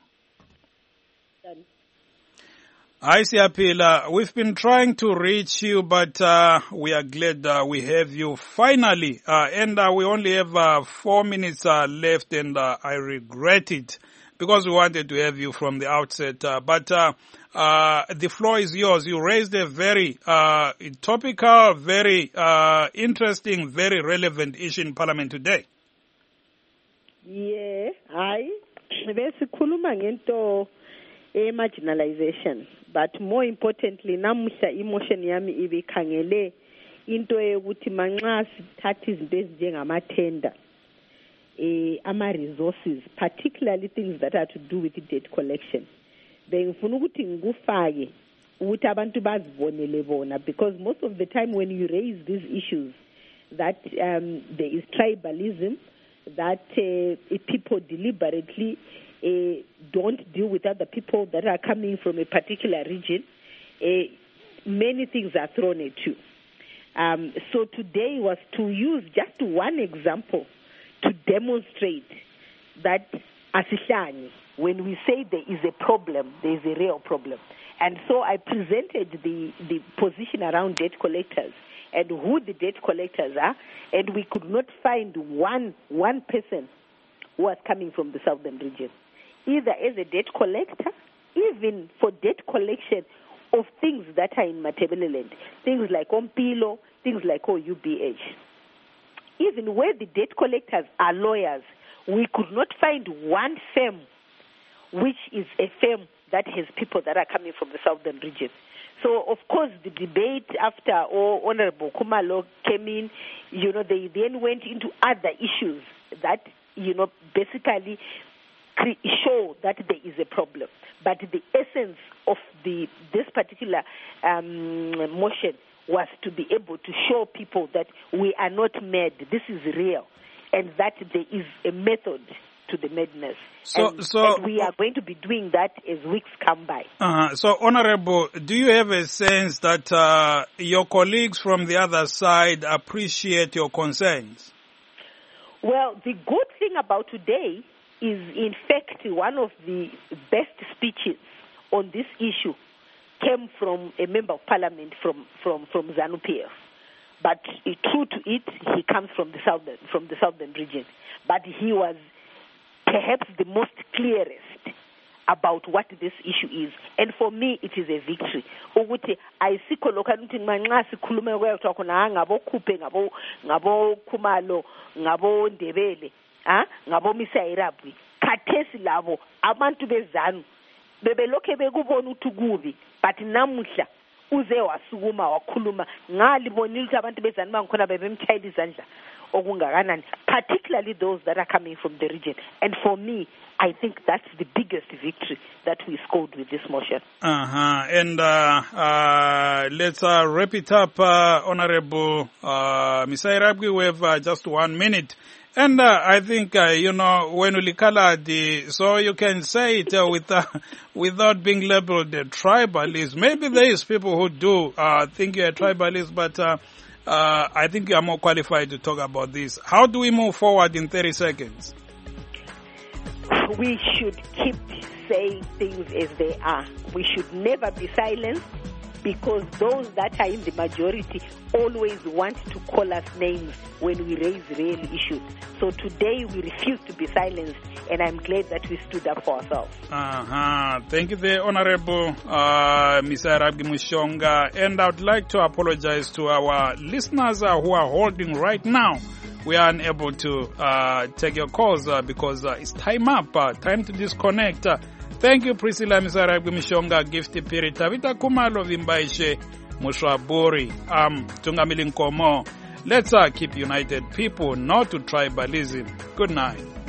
Hi Siyaphila, we've been trying to reach you but uh, we are glad uh, we have you finally uh, and uh, we only have uh, four minutes uh, left and uh, I regret it because we wanted to have you from the outset uh, but uh, uh, the floor is yours. You raised a very uh, topical, very uh, interesting, very relevant issue in Parliament today. Yeah, hi. Besikhuluma ngento e-marginalization. But more importantly, namuhla emotion yami ibikhangele into yokuthi manxa sithatha izinto ezinjengamathenda eh ama-resources, particularly things that are to do with the debt collection. Bengifuna ukuthi ngikufake ukuthi abantu bazibonele bona because most of the time when you raise these issues that um, there is tribalism, that uh, people deliberately Uh, don't deal with other people that are coming from a particular region, uh, many things are thrown at you. Um, so today was to use just one example to demonstrate that Asihlani, when we say there is a problem, there is a real problem. And so I presented the, the position around debt collectors and who the debt collectors are, and we could not find one, one person who was coming from the southern region, either as a debt collector, even for debt collection of things that are in Matabeleland, things like Ompilo, things like O U B H. Even where the debt collectors are lawyers, we could not find one firm which is a firm that has people that are coming from the southern region. So, of course, the debate after oh, Honorable Khumalo came in, you know, they then went into other issues that, you know, basically show that there is a problem. But the essence of the this particular um, motion was to be able to show people that we are not mad, this is real, and that there is a method to the madness. So, and, so and we are going to be doing that as weeks come by. Uh-huh. So, Honorable, do you have a sense that uh, your colleagues from the other side appreciate your concerns? Well, the good thing about today is, in fact, one of the best speeches on this issue came from a member of parliament from, from, from ZANU-P F. But uh, true to it, he comes from the southern, from the southern region. But he was perhaps the most clearest about what this issue is. And for me, it is a victory. Ukuthi ayisikho lokho ukuthi manxa sikhulume kwethu khona ngabo Khuphe ngabo ngabo Khumalo ngabo Ndebele ah ngabo Misayirabhi khathesi labo abantu bezanu bebelokhe bekubona ukuthi kubi but namuhla uze wasukuma wakhuluma ngalibonile ukuthi abantu bezanu bangikhona bebemthayila izandla okungakanani, particularly those that are coming from the region. And for me, I think that's the biggest victory that we scored with this motion. Uh-huh. And uh, uh, let's uh, wrap it up, uh, Honorable uh, Misayirabhi. We have uh, just one minute. And uh, I think, uh, you know, when we call the, so you can say it uh, with, uh, without being labeled a tribalist. Maybe there is people who do uh, think you're a tribalist, but uh, uh, I think you are more qualified to talk about this. How do we move forward in thirty seconds? We should keep saying things as they are. We should never be silenced, because those that are in the majority always want to call us names when we raise real issues. So today we refuse to be silenced, and I'm glad that we stood up for ourselves. Uh-huh. Thank you, the Honorable uh, Misayirabhi Mushonga. And I would like to apologize to our listeners uh, who are holding right now. We are unable to uh, take your calls uh, because uh, it's time up, uh, time to disconnect. Uh, Thank you, Priscilla Misayirabhi Mushonga, Gifty Pirita, Vita Khumalo Vimbaishe, Mushwaburi, um, Tungamili Nkomo. Let's uh, keep united, people, not to tribalism. Good night.